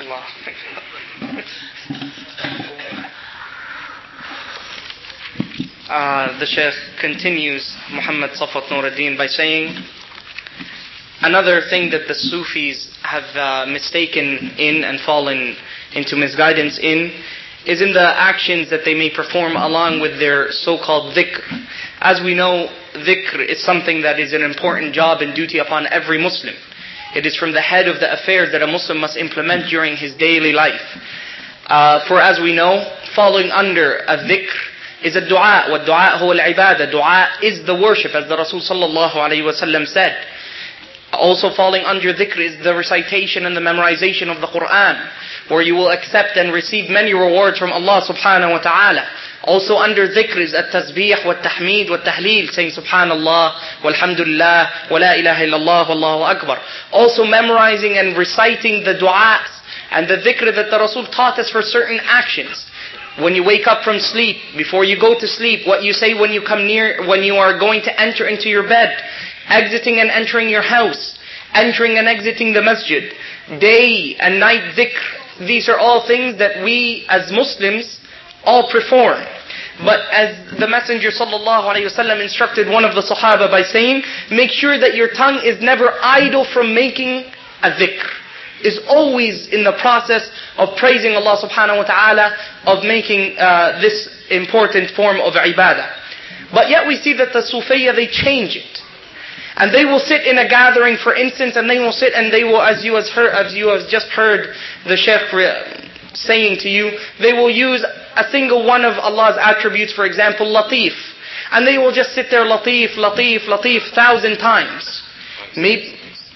The Shaykh continues, Muhammad Safwat Nuruddin, by saying, another thing that the Sufis have mistaken in and fallen into misguidance in is in the actions that they may perform along with their so-called dhikr. As we know, dhikr is something that is an important job and duty upon every Muslim. It is from the head of the affairs that a Muslim must implement during his daily life. For as we know, falling under a dhikr is a dua, وَالدُّعَاء هُوَ الْعِبَادَةِ. Dua is the worship, as the Rasul sallallahu alayhi wa sallam said. Also falling under dhikr is the recitation and the memorization of the Quran, where you will accept and receive many rewards from Allah subhanahu wa ta'ala. Also under dhikr is at-tasbih wa-tahmeed wa-tahleel, saying subhanallah, walhamdulillah, wa la ilaha illallah, wallahu akbar. Also memorizing and reciting the du'as and the dhikr that the Rasul taught us for certain actions. When you wake up from sleep, before you go to sleep, what you say when you come near, when you are going to enter into your bed, exiting and entering your house, entering and exiting the masjid, day and night dhikr. These are all things that we as Muslims all perform. But as the Messenger sallallahu alayhi wasallam instructed one of the Sahaba by saying, make sure that your tongue is never idle from making a dhikr. is always in the process of praising Allah subhanahu wa ta'ala, of making this important form of ibadah. But yet we see that the Sufiyya, they change it. And they will sit in a gathering, for instance, and they will sit and they will, as you have just heard the Shaykh saying to you, they will use a single one of Allah's attributes, for example, Latif. And they will just sit there, Latif, Latif, Latif, 1,000 times. Maybe...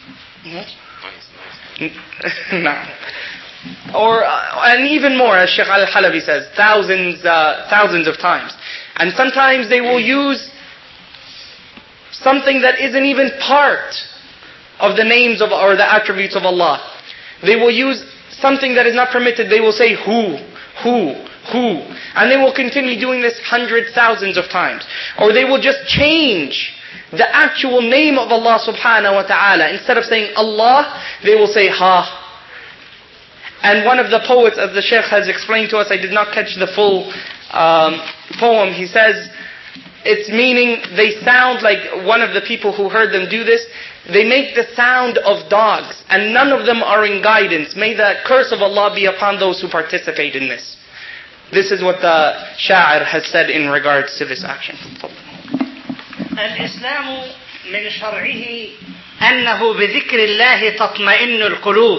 and even more, as Shaykh Al-Halabi says, thousands of times. And sometimes they will use something that isn't even part of the names of or the attributes of Allah. They will use something that is not permitted. They will say who. And they will continue doing this hundreds, thousands of times. Or they will just change the actual name of Allah subhanahu wa ta'ala. Instead of saying Allah, they will say Ha. And one of the poets, as the Shaykh has explained to us, I did not catch the full poem, he says, its meaning, they sound like one of the people who heard them do this, they make the sound of dogs, and none of them are in guidance. May the curse of Allah be upon those who participate in this. This is what the Sha'ir has said in regards to this action. الإسلام من شرعه أنه بذكر الله تطمئن القلوب،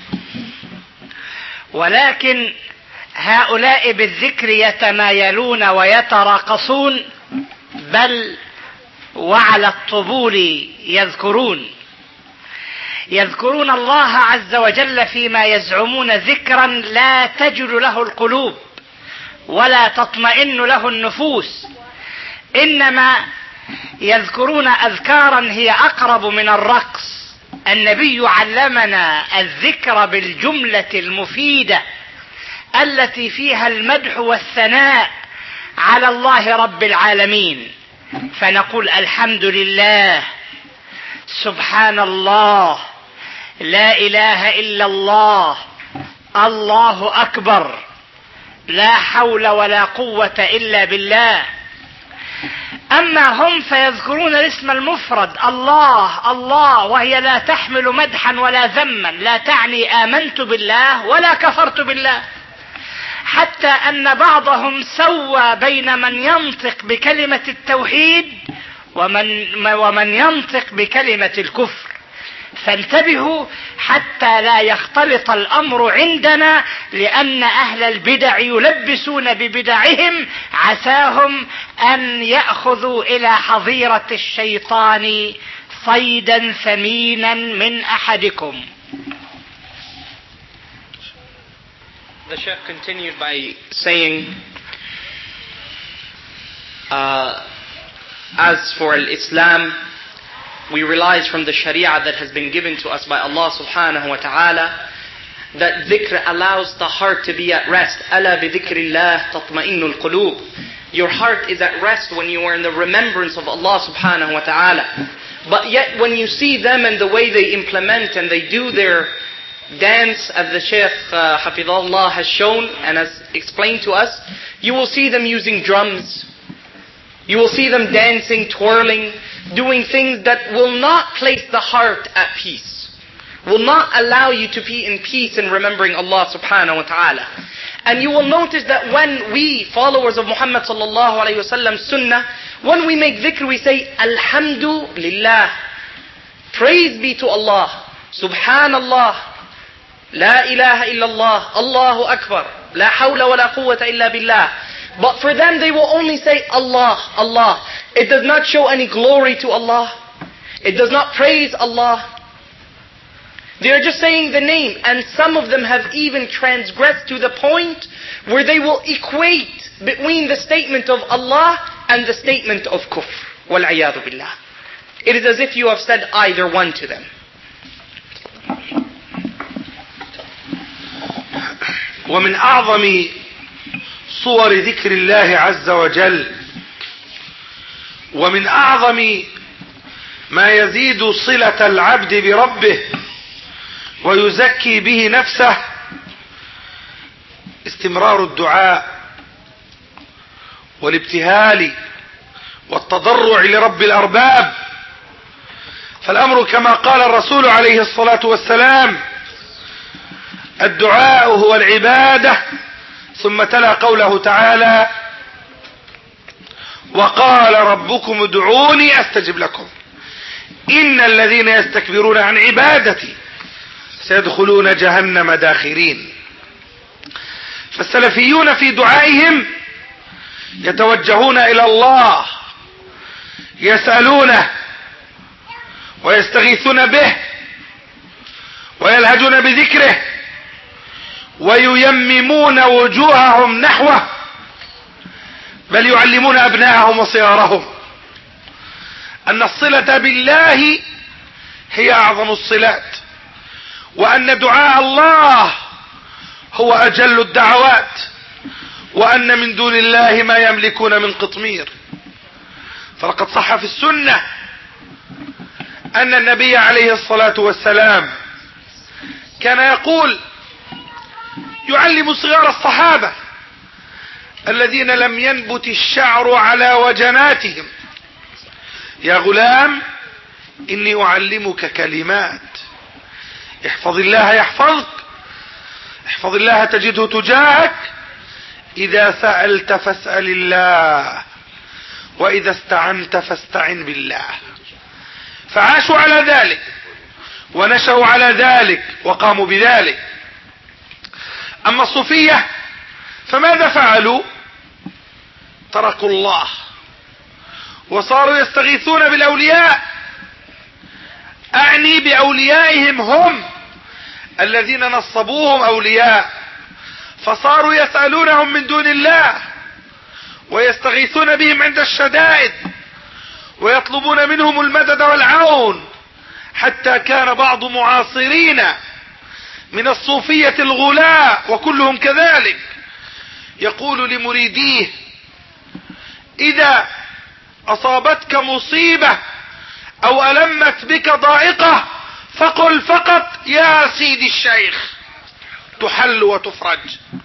ولكن هؤلاء بالذكر يتمايلون ويتراقصون، بل وعلى الطبول يذكرون الله عز وجل فيما يزعمون ذكرا لا تجد له القلوب ولا تطمئن له النفوس، إنما يذكرون أذكارا هي أقرب من الرقص. النبي علمنا الذكر بالجملة المفيدة التي فيها المدح والثناء على الله رب العالمين، فنقول الحمد لله، سبحان الله، لا إله إلا الله، الله أكبر، لا حول ولا قوة إلا بالله. أما هم فيذكرون الاسم المفرد الله الله، وهي لا تحمل مدحا ولا ذما، لا تعني آمنت بالله ولا كفرت بالله، حتى أن بعضهم سوى بين من ينطق بكلمة التوحيد ومن ينطق بكلمة الكفر. فانتبهوا حتى لا يختلط الأمر عندنا، لأن أهل البدع يلبسون ببدعهم، عساهم أن يأخذوا إلى حظيرة الشيطان صيدا ثمينا من أحدكم. The Shaykh continued by saying, as for Islam, we realize from the Sharia that has been given to us by Allah subhanahu wa ta'ala that dhikr allows the heart to be at rest. أَلَا بِذِكْرِ اللَّهِ تَطْمَئِنُّ الْقُلُوبِ. Your heart is at rest when you are in the remembrance of Allah subhanahu wa ta'ala. But yet when you see them and the way they implement and they do their dance, as the Shaykh Hafidhullah has shown and has explained to us, you will see them using drums. You will see them dancing, twirling, doing things that will not place the heart at peace, will not allow you to be in peace in remembering Allah subhanahu wa ta'ala. And you will notice that when we, followers of Muhammad sallallahu alayhi wa sallam sunnah, when we make dhikr, we say, Alhamdulillah, praise be to Allah, Subhanallah, La ilaha illallah, Allahu Akbar, La hawla wa la quwwata illa billah. But for them, they will only say Allah, Allah. It does not show any glory to Allah. It does not praise Allah. They are just saying the name. And some of them have even transgressed to the point where they will equate between the statement of Allah and the statement of kufr. Wal-'iyadhu billah. It is as if you have said either one to them. ومن أعظم صور ذكر الله عز وجل ومن أعظم ما يزيد صلة العبد بربه ويزكي به نفسه استمرار الدعاء والابتهال والتضرع لرب الأرباب. فالأمر كما قال الرسول عليه الصلاة والسلام الدعاء هو العبادة. ثم تلا قوله تعالى: وقال ربكم ادعوني استجب لكم إن الذين يستكبرون عن عبادتي سيدخلون جهنم داخرين. فالسلفيون في دعائهم يتوجهون إلى الله، يسألونه ويستغيثون به ويلهجون بذكره وييممون وجوههم نحوه، بل يعلمون أبناءهم وصغارهم أن الصلة بالله هي أعظم الصلات، وأن دعاء الله هو أجل الدعوات، وأن من دون الله ما يملكون من قطمير. فلقد صح في السنة أن النبي عليه الصلاة والسلام كان يقول، يعلم صغار الصحابة الذين لم ينبت الشعر على وجناتهم: يا غلام إني أعلمك كلمات، احفظ الله يحفظك، احفظ الله تجده تجاهك، إذا سألت فاسأل الله، وإذا استعنت فاستعن بالله. فعاشوا على ذلك ونشأوا على ذلك وقاموا بذلك. أما الصوفية فماذا فعلوا؟ تركوا الله وصاروا يستغيثون بالأولياء، أعني بأوليائهم هم الذين نصبوهم أولياء، فصاروا يسألونهم من دون الله ويستغيثون بهم عند الشدائد ويطلبون منهم المدد والعون، حتى كان بعض معاصرين من الصوفية الغلاة وكلهم كذلك يقول لمريديه: إذا أصابتك مصيبة أو ألمت بك ضائقة فقل فقط يا سيدي الشيخ تحل وتفرج.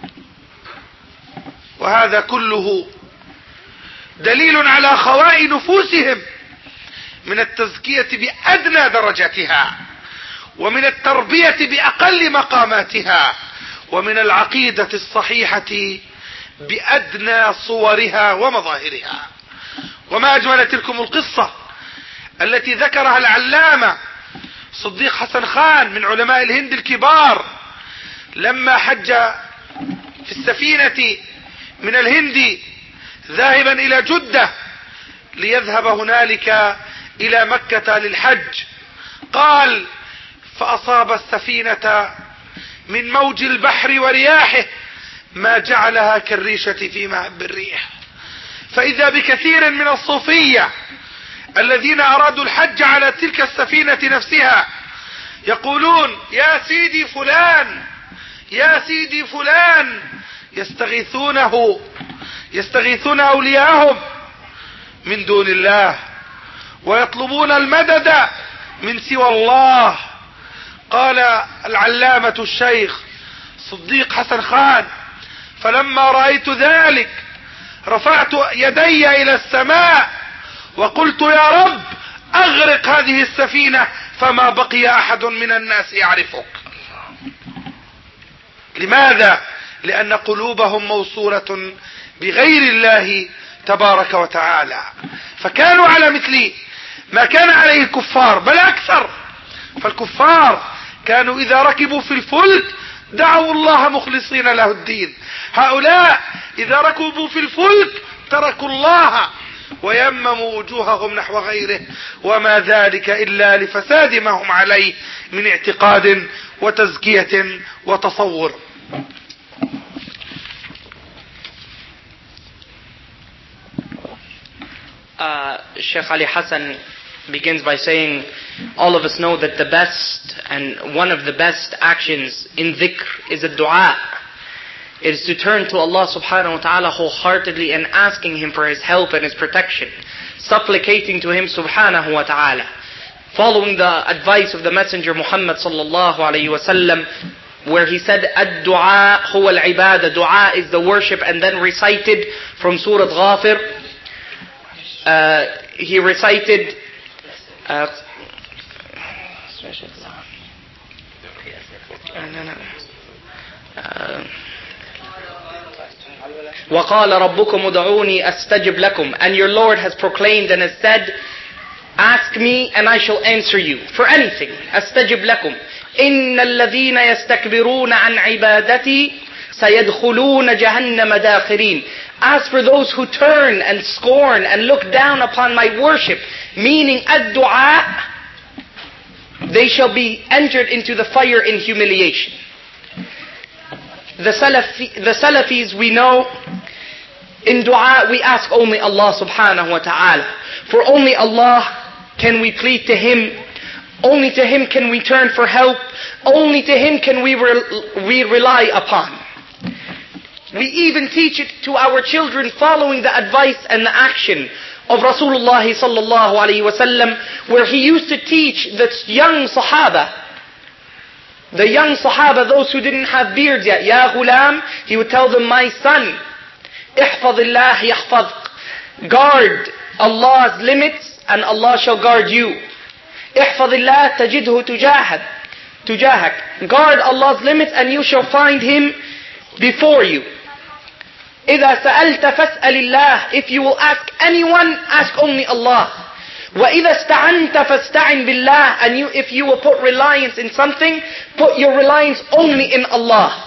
وهذا كله دليل على خواء نفوسهم من التزكية بأدنى درجاتها، ومن التربية بأقل مقاماتها، ومن العقيدة الصحيحة بأدنى صورها ومظاهرها. وما أجمل تلكم القصة التي ذكرها العلامة صديق حسن خان من علماء الهند الكبار، لما حج في السفينة من الهند ذاهبا إلى جدة ليذهب هنالك إلى مكة للحج، قال: فأصاب السفينة من موج البحر ورياحه ما جعلها كالريشة في مهب الريح. فإذا بكثير من الصوفية الذين أرادوا الحج على تلك السفينة نفسها يقولون: يا سيدي فلان، يا سيدي فلان، يستغيثون أولياءهم من دون الله ويطلبون المدد من سوى الله. قال العلامة الشيخ صديق حسن خان: فلما رأيت ذلك رفعت يدي إلى السماء وقلت: يا رب أغرق هذه السفينة فما بقي أحد من الناس يعرفك. لماذا؟ لأن قلوبهم موصولة بغير الله تبارك وتعالى. فكانوا على مثل ما كان عليه الكفار بل أكثر. فالكفار كانوا إذا ركبوا في الفلك دعوا الله مخلصين له الدين، هؤلاء إذا ركبوا في الفلك تركوا الله ويمموا وجوههم نحو غيره، وما ذلك إلا لفساد ما هم عليه من اعتقاد وتزكية وتصور. Sheikh Ali Hassan begins by saying, all of us know that the best and one of the best actions in dhikr is a dua. It is to turn to Allah subhanahu wa ta'ala wholeheartedly and asking Him for His help and His protection, supplicating to Him subhanahu wa ta'ala, following the advice of the Messenger Muhammad sallallahu alayhi wa sallam, where he said, ad-du'a huwa al-ibadah, dua is the worship, and then recited from Surah Ghafir. He recited وَقَالَ رَبُّكُمُ ادْعُونِي أَسْتَجِبْ لَكُمْ. And your Lord has proclaimed and has said, ask me and I shall answer you for anything. أَسْتَجِبْ لَكُمْ. إِنَّ الَّذِينَ يَسْتَكْبِرُونَ عَنْ عِبَادَتِي سَيَدْخُلُونَ جَهَنَّمَ دَاخِرِينَ. As for those who turn and scorn and look down upon my worship, meaning ad-du'a, they shall be entered into the fire in humiliation. The Salafis, we know, in dua we ask only Allah subhanahu wa ta'ala. For only Allah can we plead to Him. Only to Him can we turn for help. Only to Him can we rely upon. We even teach it to our children following the advice and the action of Rasulullah sallallahu alayhi wa sallam, where he used to teach the young Sahaba, those who didn't have beards yet, Ya ghulam, he would tell them, my son, ihfadillah yahfadk. Guard Allah's limits and Allah shall guard you. Ihfadillah tajidhu tujahak. Guard Allah's limits and you shall find Him before you. إِذَا سَأَلْتَ فَاسْأَلِ اللَّهِ. If you will ask anyone, ask only Allah. وَإِذَا اسْتَعَنْتَ فَاسْتَعِنْ بِاللَّهِ. And if you will put reliance in something, put your reliance only in Allah.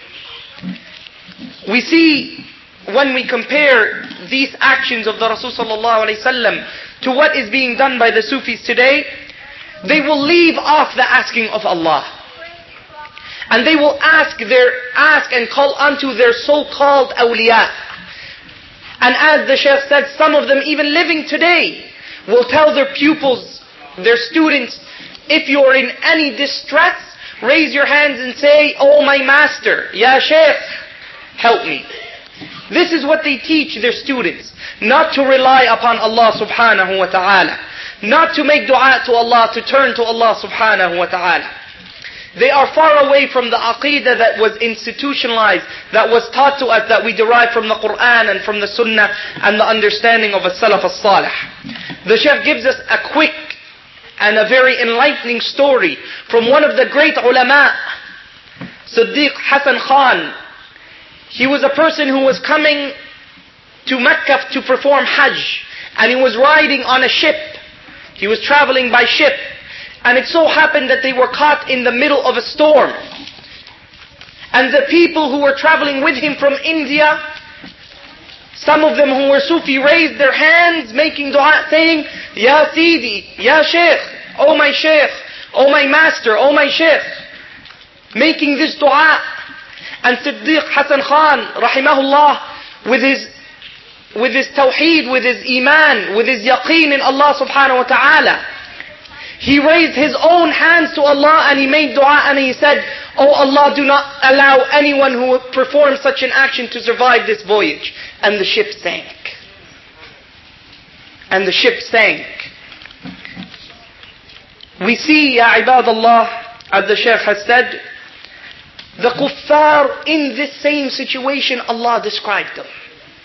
We see when we compare these actions of the Rasul sallallahu alayhi wasallam to what is being done by the Sufis today, they will leave off the asking of Allah. And they will ask and call unto their so-called awliya. And as the Shaykh said, some of them even living today will tell their pupils, their students, if you are in any distress, raise your hands and say, oh my master, Ya Shaykh, help me. This is what they teach their students. Not to rely upon Allah subhanahu wa ta'ala. Not to make dua to Allah, to turn to Allah subhanahu wa ta'ala. They are far away from the aqidah that was institutionalized, that was taught to us, that we derive from the Quran and from the Sunnah and the understanding of a Salaf as-Salih. The Shaykh gives us a quick and a very enlightening story from one of the great ulama, Siddiq Hasan Khan. He was a person who was coming to Mecca to perform Hajj, and he was riding on a ship. He was traveling by ship. And it so happened that they were caught in the middle of a storm. And the people who were traveling with him from India, some of them who were Sufi, raised their hands making dua saying, Ya Sidi, Ya Shaykh, oh my Shaykh, oh my master, oh my Shaykh. Making this dua. And Siddiq Hasan Khan, rahimahullah, with his tawheed, with his iman, with his yaqeen in Allah subhanahu wa ta'ala, he raised his own hands to Allah and he made dua and he said, oh Allah, do not allow anyone who performs such an action to survive this voyage. And the ship sank. And the ship sank. We see, Ya ibadallah, as the Shaykh has said, the kuffar in this same situation, Allah described them.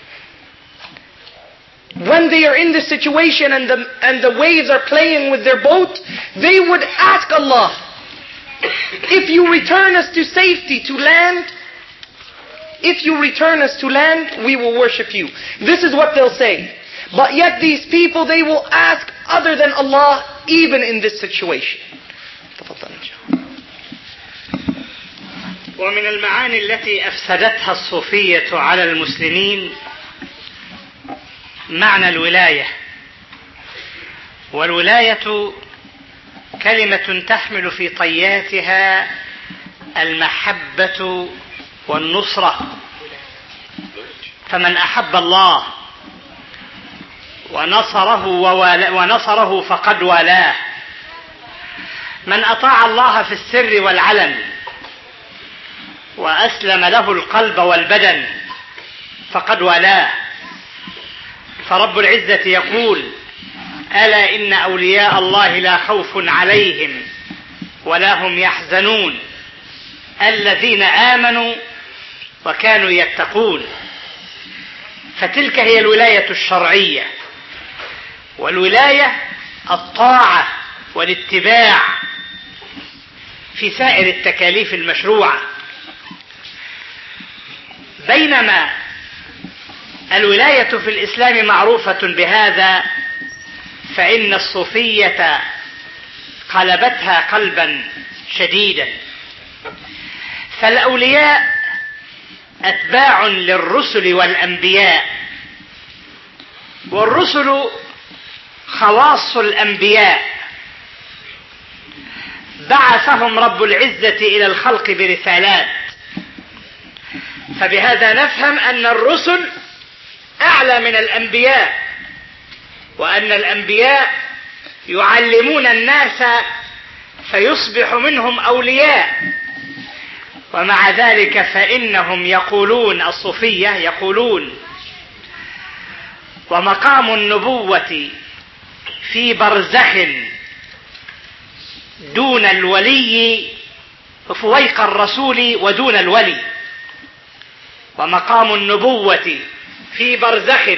When they are in this situation and the waves are playing with their boat, they would ask Allah, if you return us to safety, to land, if you return us to land, we will worship you. This is what they'll say. But yet these people, they will ask other than Allah, even in this situation. ومن المعاني التي أفسدتها الصوفية على المسلمين معنى الولاية. والولاية كلمة تحمل في طياتها المحبة والنصرة. فمن أحب الله ونصره فقد والاه. من أطاع الله في السر والعلن وأسلم له القلب والبدن فقد والاه. فرب العزة يقول ألا إن أولياء الله لا خوف عليهم ولا هم يحزنون الذين آمنوا وكانوا يتقون. فتلك هي الولاية الشرعية. والولاية الطاعة والاتباع في سائر التكاليف المشروعة. بينما الولاية في الإسلام معروفة بهذا، فإن الصوفية قلبتها قلبا شديدا. فالأولياء أتباع للرسل والأنبياء، والرسل خواص الأنبياء بعثهم رب العزة إلى الخلق برسالات. فبهذا نفهم أن الرسل أعلى من الأنبياء، وأن الأنبياء يعلمون الناس فيصبح منهم أولياء. ومع ذلك فإنهم يقولون، الصوفية يقولون: ومقام النبوة في برزخ دون الولي فويق الرسول ودون الولي. ومقام النبوة في برزخ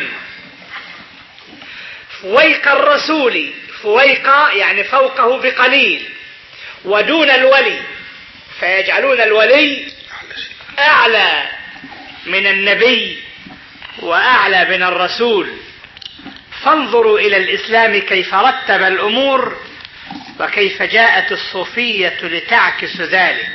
فويق الرسول، فويق يعني فوقه بقليل، ودون الولي، فيجعلون الولي أعلى من النبي وأعلى من الرسول. فانظروا إلى الإسلام كيف رتب الأمور وكيف جاءت الصوفية لتعكس ذلك.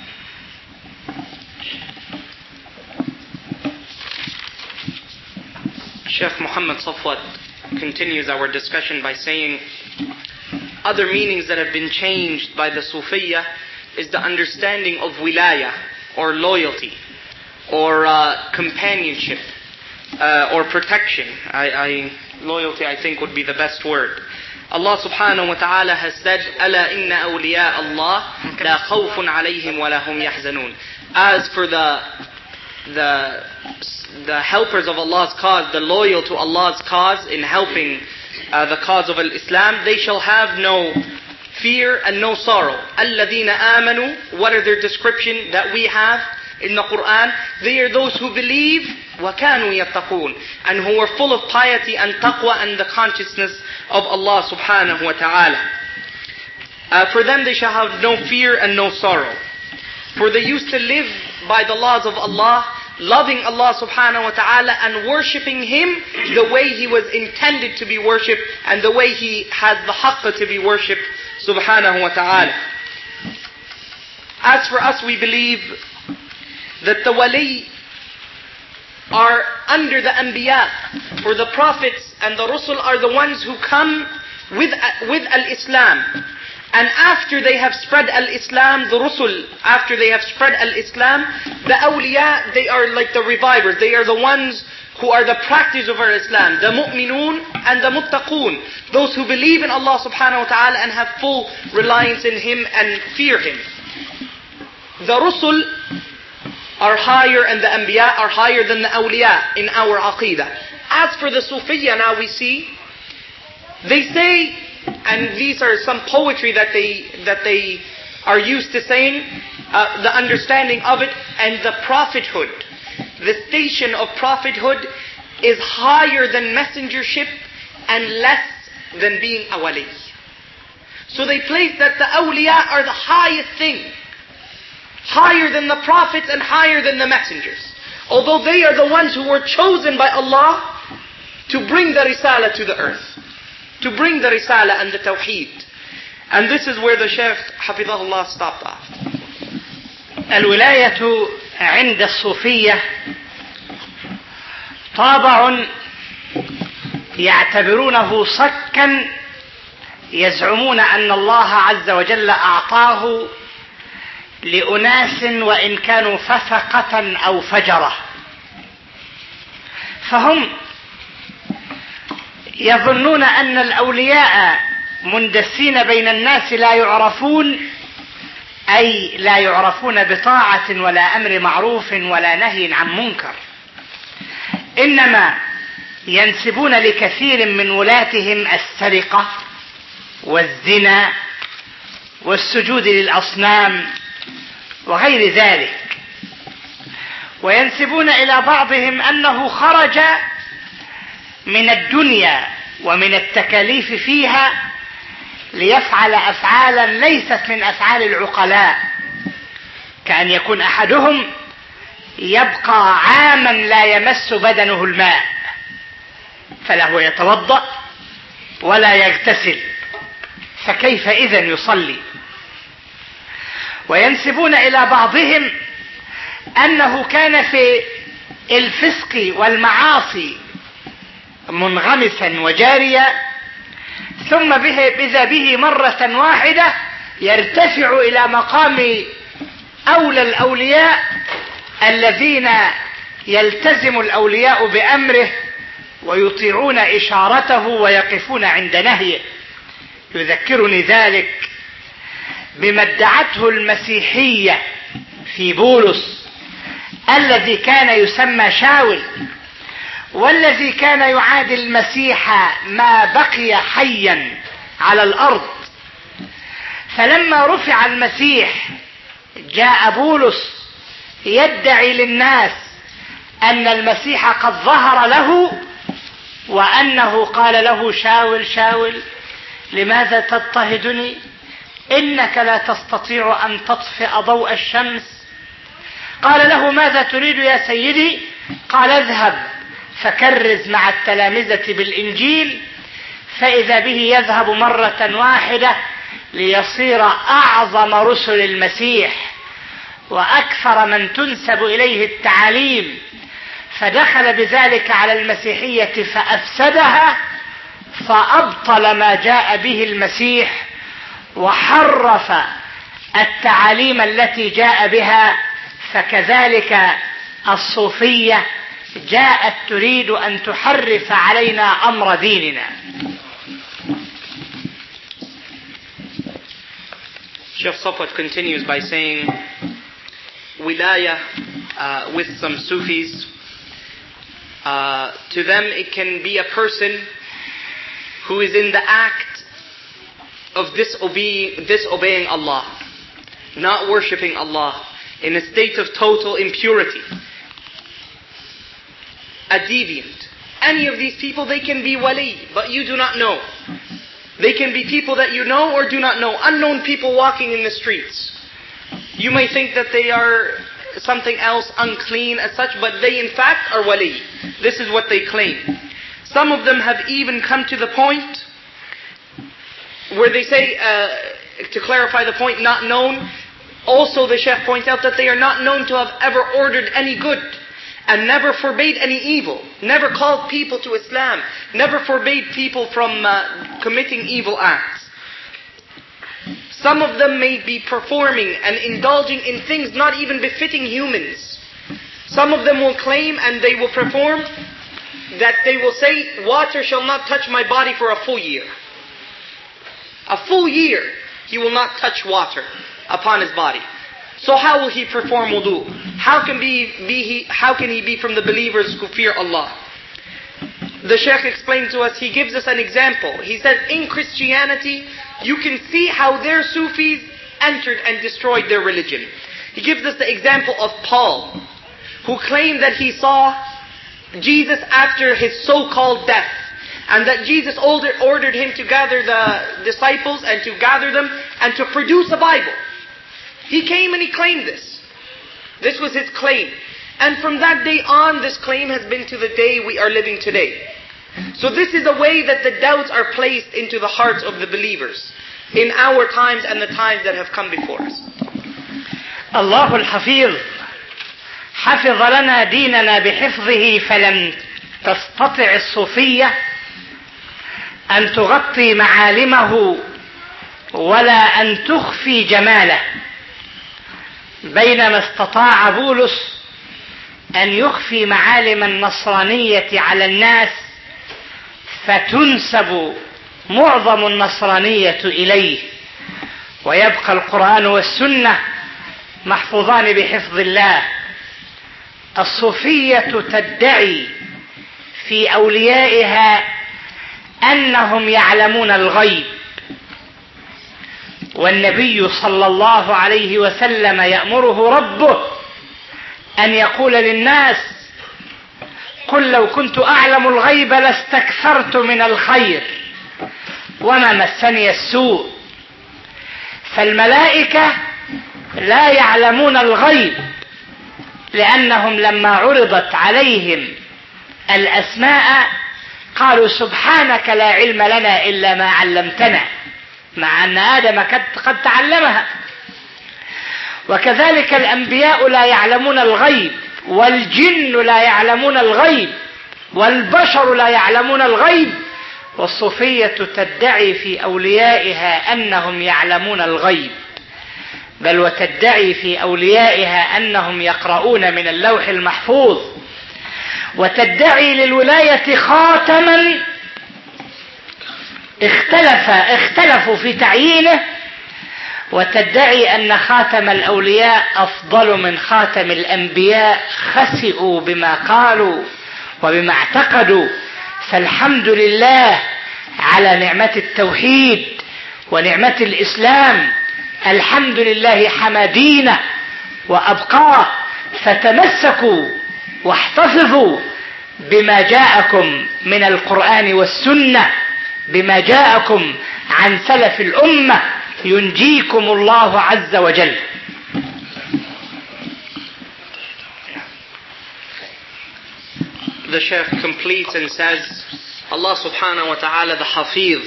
Sheikh Muhammad Safwat continues our discussion by saying other meanings that have been changed by the Sufiya is the understanding of wilaya or loyalty or companionship or protection. Loyalty I think would be the best word. Allah subhanahu wa ta'ala has said, أَلَا إِنَّ أَوْلِيَاءَ اللَّهِ لَا خَوْفٌ عَلَيْهِمْ وَلَا هُمْ يَحْزَنُونَ. As for the helpers of Allah's cause, the loyal to Allah's cause in helping the cause of Islam, they shall have no fear and no sorrow. الَّذِينَ آمَنُوا, what are their description that we have in the Quran? They are those who believe وَكَانُوا يَتَّقُونَ, and who are full of piety and taqwa and the consciousness of Allah subhanahu wa ta'ala. For them they shall have no fear and no sorrow. For they used to live by the laws of Allah, loving Allah subhanahu wa ta'ala and worshipping Him the way He was intended to be worshipped and the way He has the haqq to be worshipped subhanahu wa ta'ala. As for us, we believe that the wali are under the anbiya, for the prophets and the rusul are the ones who come with al-Islam. And after they have spread al-Islam, the rusul, after they have spread al-Islam, the awliya, they are like the revivers. They are the ones who are the practice of our Islam, the mu'minun and the muttaqun, those who believe in Allah subhanahu wa ta'ala and have full reliance in Him and fear Him. The rusul are higher and the anbiya are higher than the awliya in our aqidah. As for the Sufiya, now we see, they say, and these are some poetry that they are used to saying, the understanding of it, and the prophethood. The station of prophethood is higher than messengership and less than being a wali. So they place that the awliya are the highest thing, higher than the prophets and higher than the messengers. Although they are the ones who were chosen by Allah to bring the risala to the earth, to bring the risala and the tawheed. And this is where the Shaykh Hafidahullah stopped off. الولاية عند الصوفية طابع يعتبرونه صكا يزعمون أن الله عز وجل أعطاه لأناس وإن كانوا فسقة أو فجرة. فهم يظنون أن الأولياء مندسين بين الناس لا يعرفون، أي لا يعرفون بطاعة ولا أمر معروف ولا نهي عن منكر، إنما ينسبون لكثير من ولاتهم السرقة والزنا والسجود للأصنام وغير ذلك. وينسبون إلى بعضهم أنه خرج من الدنيا ومن التكاليف فيها ليفعل أفعالا ليست من أفعال العقلاء، كأن يكون أحدهم يبقى عاما لا يمس بدنه الماء، فلا هو يتوضأ ولا يغتسل، فكيف إذن يصلي؟ وينسبون إلى بعضهم أنه كان في الفسق والمعاصي منغمسا وجاريا، ثم إذا به مرة واحدة يرتفع إلى مقام أولى الأولياء الذين يلتزم الأولياء بأمره ويطيعون إشارته ويقفون عند نهيه. يذكرني ذلك بما ادعته المسيحية في بولس الذي كان يسمى شاول، والذي كان يعادي المسيح ما بقي حيا على الأرض. فلما رفع المسيح جاء بولس يدعي للناس أن المسيح قد ظهر له، وأنه قال له: شاول شاول لماذا تضطهدني؟ إنك لا تستطيع أن تطفئ ضوء الشمس. قال له: ماذا تريد يا سيدي؟ قال: اذهب فكرز مع التلامذة بالإنجيل، فإذا به يذهب مرة واحدة ليصير أعظم رسل المسيح وأكثر من تنسب إليه التعاليم. فدخل بذلك على المسيحية فأفسدها، فأبطل ما جاء به المسيح وحرف التعاليم التي جاء بها. فكذلك الصوفية جاءت تريد أن تحرف علينا أمر ديننا. Sheikh Safwat continues by saying, Wilayah with some Sufis, to them it can be a person who is in the act of disobeying Allah, not worshipping Allah, in a state of total impurity, a deviant. Any of these people, they can be wali, but you do not know. They can be people that you know or do not know, unknown people walking in the streets. You may think that they are something else, unclean as such, but they in fact are wali. This is what they claim. Some of them have even come to the point where they say, to clarify the point, not known, also the Sheikh points out that they are not known to have ever ordered any good and never forbade any evil, never called people to Islam, never forbade people from committing evil acts. Some of them may be performing and indulging in things not even befitting humans. Some of them will claim and they will perform that they will say, water shall not touch my body for a full year. A full year he will not touch water upon his body. So how will he perform wudu? How can he be from the believers who fear Allah? The Shaykh explained to us, he gives us an example. He said, in Christianity, you can see how their Sufis entered and destroyed their religion. He gives us the example of Paul, who claimed that he saw Jesus after his so-called death, and that Jesus ordered him to gather the disciples and to gather them and to produce a Bible. He came and he claimed this. This was his claim. And from that day on, this claim has been to the day we are living today. So this is a way that the doubts are placed into the hearts of the believers in our times and the times that have come before us. الله الحفيظ حفظ لنا ديننا بحفظه، فلم تستطع الصوفية أن تغطي معالمه ولا أن تخفي جماله، بينما استطاع بولس أن يخفي معالم النصرانية على الناس فتنسب معظم النصرانية إليه، ويبقى القرآن والسنة محفوظان بحفظ الله. الصوفية تدعي في أوليائها أنهم يعلمون الغيب، والنبي صلى الله عليه وسلم يأمره ربه أن يقول للناس: قل لو كنت أعلم الغيب لاستكثرت من الخير وما مسني السوء. فالملائكة لا يعلمون الغيب، لأنهم لما عرضت عليهم الأسماء قالوا سبحانك لا علم لنا إلا ما علمتنا، مع أن آدم قد تعلمها. وكذلك الأنبياء لا يعلمون الغيب، والجن لا يعلمون الغيب، والبشر لا يعلمون الغيب، والصوفية تدعي في أوليائها أنهم يعلمون الغيب، بل وتدعي في أوليائها أنهم يقرؤون من اللوح المحفوظ، وتدعي للولاية خاتما اختلفوا في تعيينه، وتدعي أن خاتم الأولياء أفضل من خاتم الأنبياء. خسئوا بما قالوا وبما اعتقدوا. فالحمد لله على نعمة التوحيد ونعمة الإسلام. الحمد لله حمى دينه وأبقاه، فتمسكوا واحتفظوا بما جاءكم من القرآن والسنة، بما جاءكم عن سلف الأمة، ينجيكم الله عز وجل. The Shaykh completes and says, Allah subhanahu wa ta'ala, the Hafiz,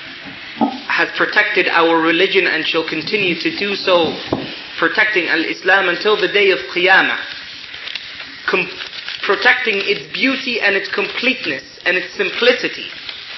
has protected our religion and shall continue to do so, protecting al-Islam until the day of Qiyamah, protecting its beauty and its completeness and its simplicity.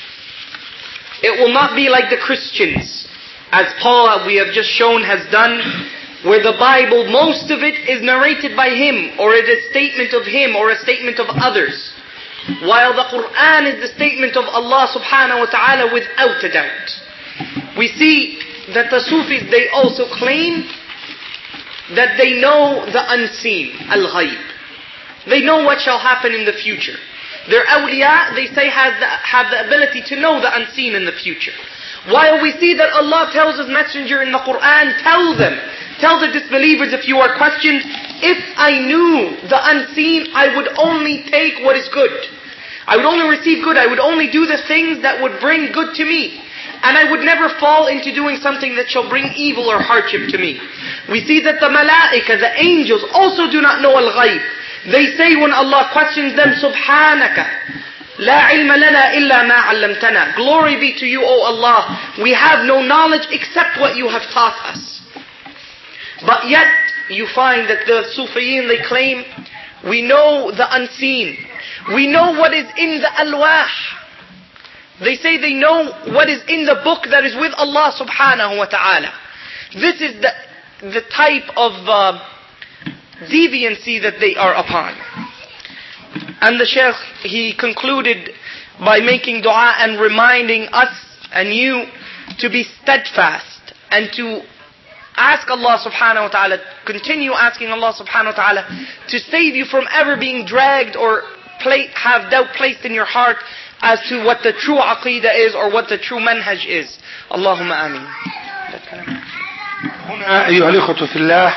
It will not be like the Christians, as Paul, we have just shown, has done, where the Bible, most of it is narrated by him, or it is a statement of him, or a statement of others, while the Quran is the statement of Allah subhanahu wa ta'ala without a doubt. We see that the Sufis, they also claim that they know the unseen, al-ghaib. They know what shall happen in the future. Their awliya, they say, have the ability to know the unseen in the future. While we see that Allah tells His Messenger in the Quran, tell the disbelievers, if you are questioned, if I knew the unseen, I would only take what is good. I would only receive good. I would only do the things that would bring good to me. And I would never fall into doing something that shall bring evil or hardship to me. We see that the malaika, the angels, also do not know al-ghaib. They say when Allah questions them, Subhanaka, la ilma lana illa ma 'allamtana. Glory be to you, O Allah. We have no knowledge except what you have taught us. But yet, you find that the Sufiyin, they claim, we know the unseen. We know what is in the alwah. They say they know what is in the book that is with Allah subhanahu wa ta'ala. This is the type of deviancy that they are upon. And the Shaykh, he concluded by making dua and reminding us and you to be steadfast and to ask Allah subhanahu wa ta'ala, continue asking Allah subhanahu wa ta'ala to save you from ever being dragged or have doubt placed in your heart as to what the true aqidah is or what the true manhaj is. Allahumma ameen. هنا أيها الإخوة في الله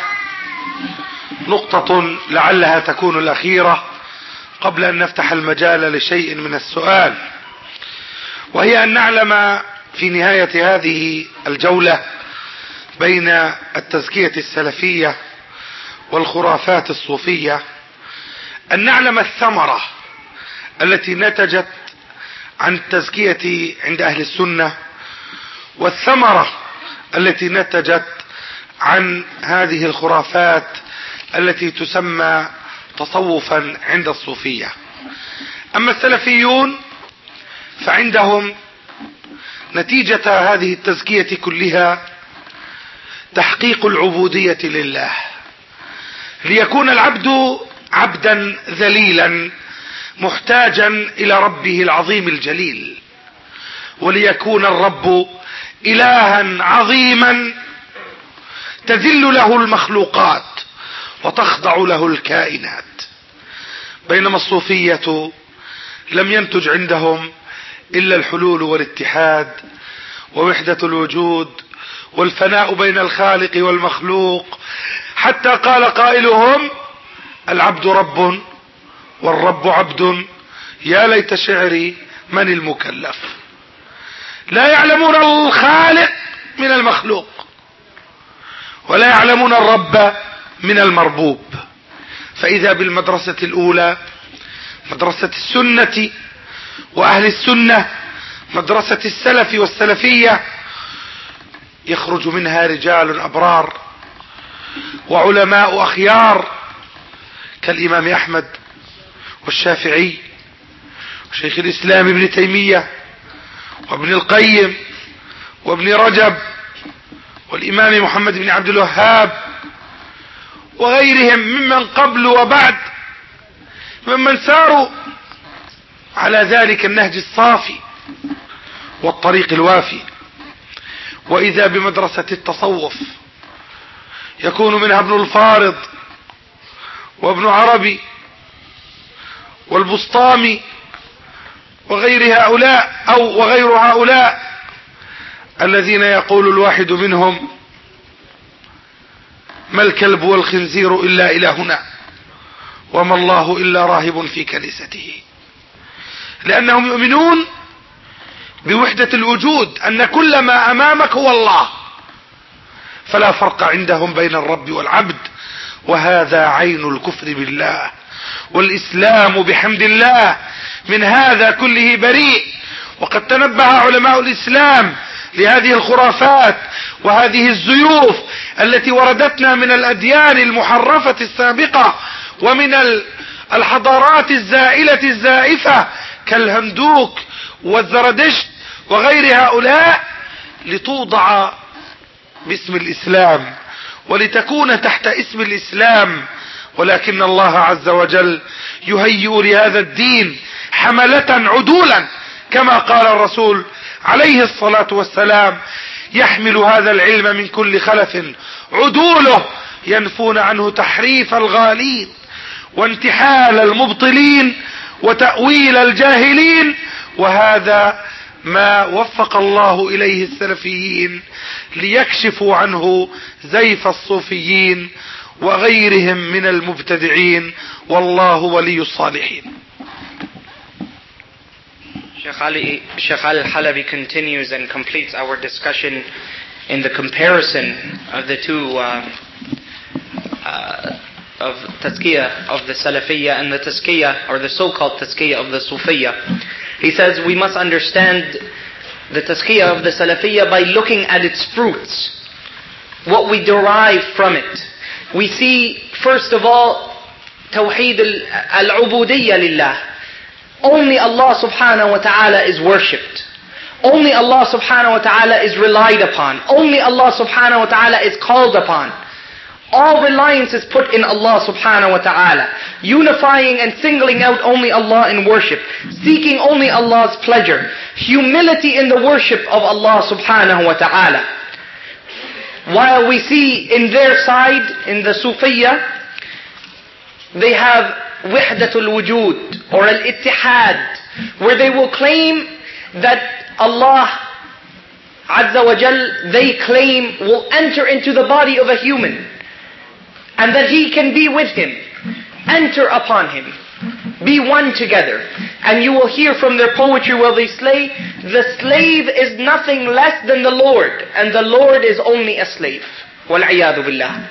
نقطة لعلها تكون الأخيرة قبل أن نفتح المجال لشيء من السؤال، وهي أن نعلم في نهاية هذه الجولة بين التزكية السلفية والخرافات الصوفية أن نعلم الثمرة التي نتجت عن التزكية عند أهل السنة، والثمرة التي نتجت عن هذه الخرافات التي تسمى تصوفا عند الصوفية. أما السلفيون فعندهم نتيجة هذه التزكية كلها تحقيق العبودية لله، ليكون العبد عبدا ذليلا محتاجا إلى ربه العظيم الجليل، وليكون الرب إلها عظيما تذل له المخلوقات وتخضع له الكائنات. بينما الصوفية لم ينتج عندهم إلا الحلول والاتحاد ووحدة الوجود والفناء بين الخالق والمخلوق، حتى قال قائلهم العبد رب والرب عبد، يا ليت شعري من المكلف. لا يعلمون الخالق من المخلوق ولا يعلمون الرب من المربوب. فإذا بالمدرسة الأولى مدرسة السنة وأهل السنة، مدرسة السلف والسلفية، يخرج منها رجال أبرار وعلماء أخيار كالإمام أحمد والشافعي وشيخ الإسلام ابن تيمية وابن القيم وابن رجب والإمام محمد بن عبد الوهاب وغيرهم ممن قبل وبعد ممن ساروا على ذلك النهج الصافي والطريق الوافي. وإذا بمدرسة التصوف يكون منها ابن الفارض وابن عربي والبسطامي وغير هؤلاء الذين يقول الواحد منهم: ما الكلب والخنزير إلا إلهنا وما الله إلا راهب في كنيسته. لأنهم يؤمنون بوحدة الوجود، أن كل ما أمامك هو الله، فلا فرق عندهم بين الرب والعبد، وهذا عين الكفر بالله. والإسلام بحمد الله من هذا كله بريء. وقد تنبه علماء الإسلام لهذه الخرافات وهذه الزيوف التي وردتنا من الأديان المحرفة السابقة ومن الحضارات الزائلة الزائفة كالهندوك والزردشت وغير هؤلاء، لتوضع باسم الإسلام ولتكون تحت اسم الإسلام. ولكن الله عز وجل يهيئ لهذا الدين حملة عدولا، كما قال الرسول عليه الصلاة والسلام: يحمل هذا العلم من كل خلف عدوله ينفون عنه تحريف الغالين وانتحال المبطلين وتأويل الجاهلين. وهذا ما وفق الله إليه السلفيين ليكشفوا عنه زيف الصوفيين وغيرهم من المبتدعين، والله ولي الصالحين. Sheikh Al-Halabi continues and completes our discussion in the comparison of the two of Tazkiyah of the Salafiyya and the Tazkiyah, or the so-called Tazkiyah of the Sufiyya. He says we must understand the Tazkiyah of the Salafiyya by looking at its fruits, what we derive from it. We see, first of all, Tawheed al-Ubudiyya lillah. Only Allah subhanahu wa ta'ala is worshipped. Only Allah subhanahu wa ta'ala is relied upon. Only Allah subhanahu wa ta'ala is called upon. All reliance is put in Allah subhanahu wa ta'ala. Unifying and singling out only Allah in worship. Seeking only Allah's pleasure. Humility in the worship of Allah subhanahu wa ta'ala. While we see in their side, in the Sufiyya, they have Wahdatul Wujud or Al-Ittihad, where they will claim that Allah Azza wa Jal, they claim, will enter into the body of a human, and that he can be with him, enter upon him, be one together. And you will hear from their poetry where they say, the slave is nothing less than the Lord, and the Lord is only a slave. Wal-'iyadu billah.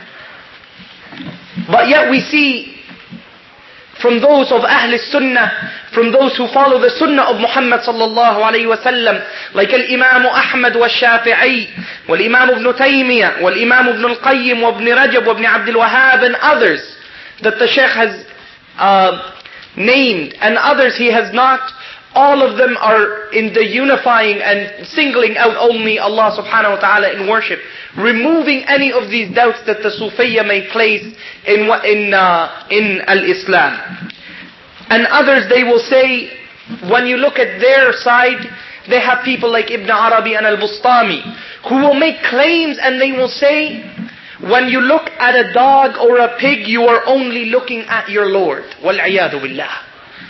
But yet we see from those of Ahl Sunnah, from those who follow the Sunnah of Muhammad sallallahu alayhi wa sallam, like Al-Imam Ahmad wa Shafi'i, wal-Imam Ibn Taymiyyah, wal-Imam Ibn Al-Qayyim, wa Ibn Rajab, wa Ibn Abdul Wahhab, and others that the Shaykh has named, and others he has not. All of them are in the unifying and singling out only Allah subhanahu wa ta'ala in worship, removing any of these doubts that the Sufiyya may place in al-Islam. And others, they will say, when you look at their side, they have people like Ibn Arabi and Al-Bustami, who will make claims and they will say, when you look at a dog or a pig, you are only looking at your Lord. Wal-'iyadu billah.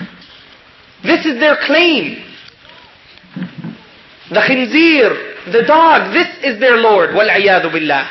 This is their claim. The khinzir, the dog, this is their Lord. Wal-'iyadu billah.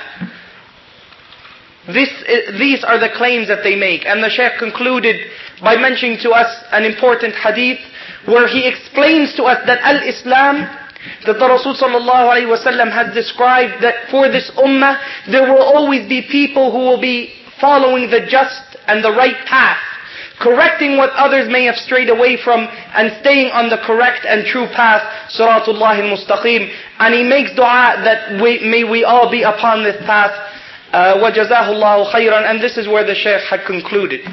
These are the claims that they make. And the Shaykh concluded by mentioning to us an important hadith where he explains to us that al-Islam, that the Rasul sallallahu alayhi wa sallam has described that for this ummah, there will always be people who will be following the just and the right path, correcting what others may have strayed away from, and staying on the correct and true path, Siratullah al-Mustaqim. And he makes dua that may we all be upon this path. وَجَزَاهُ اللَّهُ خَيْرًا. And this is where the Shaykh had concluded.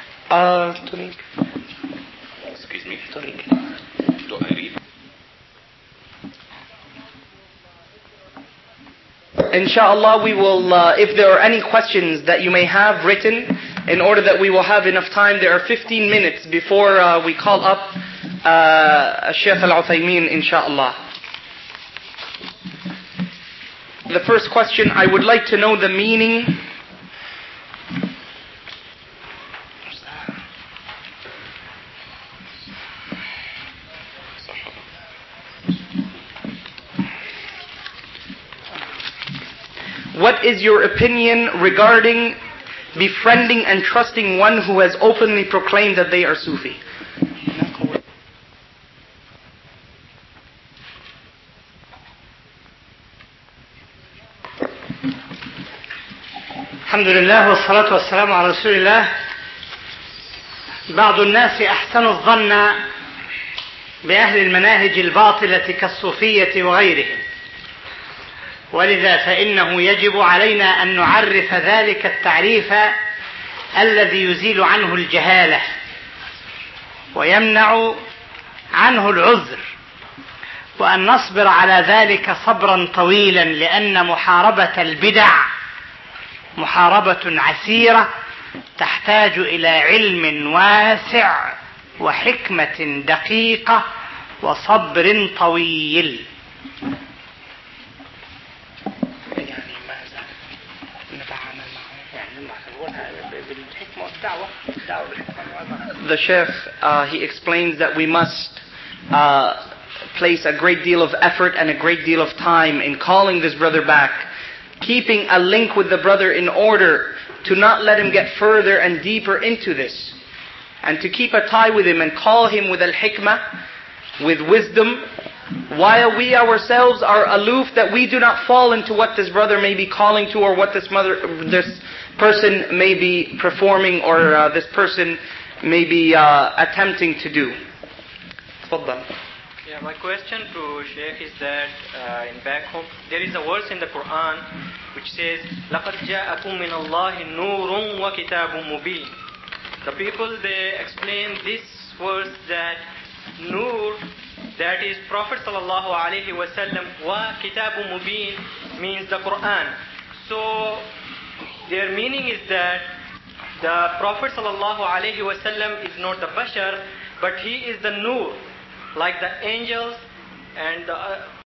Excuse me. Do I read? Inshallah, we will, if there are any questions that you may have written, in order that we will have enough time, there are 15 minutes before we call up Shaykh Al-Uthaymeen, inshallah. The first question, I would like to know the meaning What is your opinion regarding befriending and trusting one who has openly proclaimed that they are Sufi? الحمد لله والصلاة والسلام على رسول الله. بعض الناس أحسن الظن بأهل المناهج الباطلة كالصوفية وغيرهم، ولذا فإنه يجب علينا أن نعرف ذلك التعريف الذي يزيل عنه الجهالة ويمنع عنه العذر، وأن نصبر على ذلك صبرا طويلا، لأن محاربة البدع محاربة عسيرة تحتاج إلى علم واسع وحكمة دقيقة وصبر طويل. The Sheikh, he explains that we must place a great deal of effort and a great deal of time in calling this brother back, keeping a link with the brother in order to not let him get further and deeper into this, and to keep a tie with him and call him with al-hikmah, with wisdom, while we ourselves are aloof, that we do not fall into what this brother may be calling to, or what this person may be performing, or this person may be attempting to do. Tfaddal. Yeah, my question to Sheikh is that in back home there is a verse in the Quran which says لَقَدْ جَاءَكُم مِّنَ اللَّهِ نُورٌ وَكِتَابٌ مُبِينٌ. The people, they explain this verse that Nur, that is Prophet sallallahu alaihi wasallam, wa Kitabun Mubin means the Quran. So their meaning is that the Prophet sallallahu alaihi wasallam is not the bashar, but he is the Nur, like the angels and the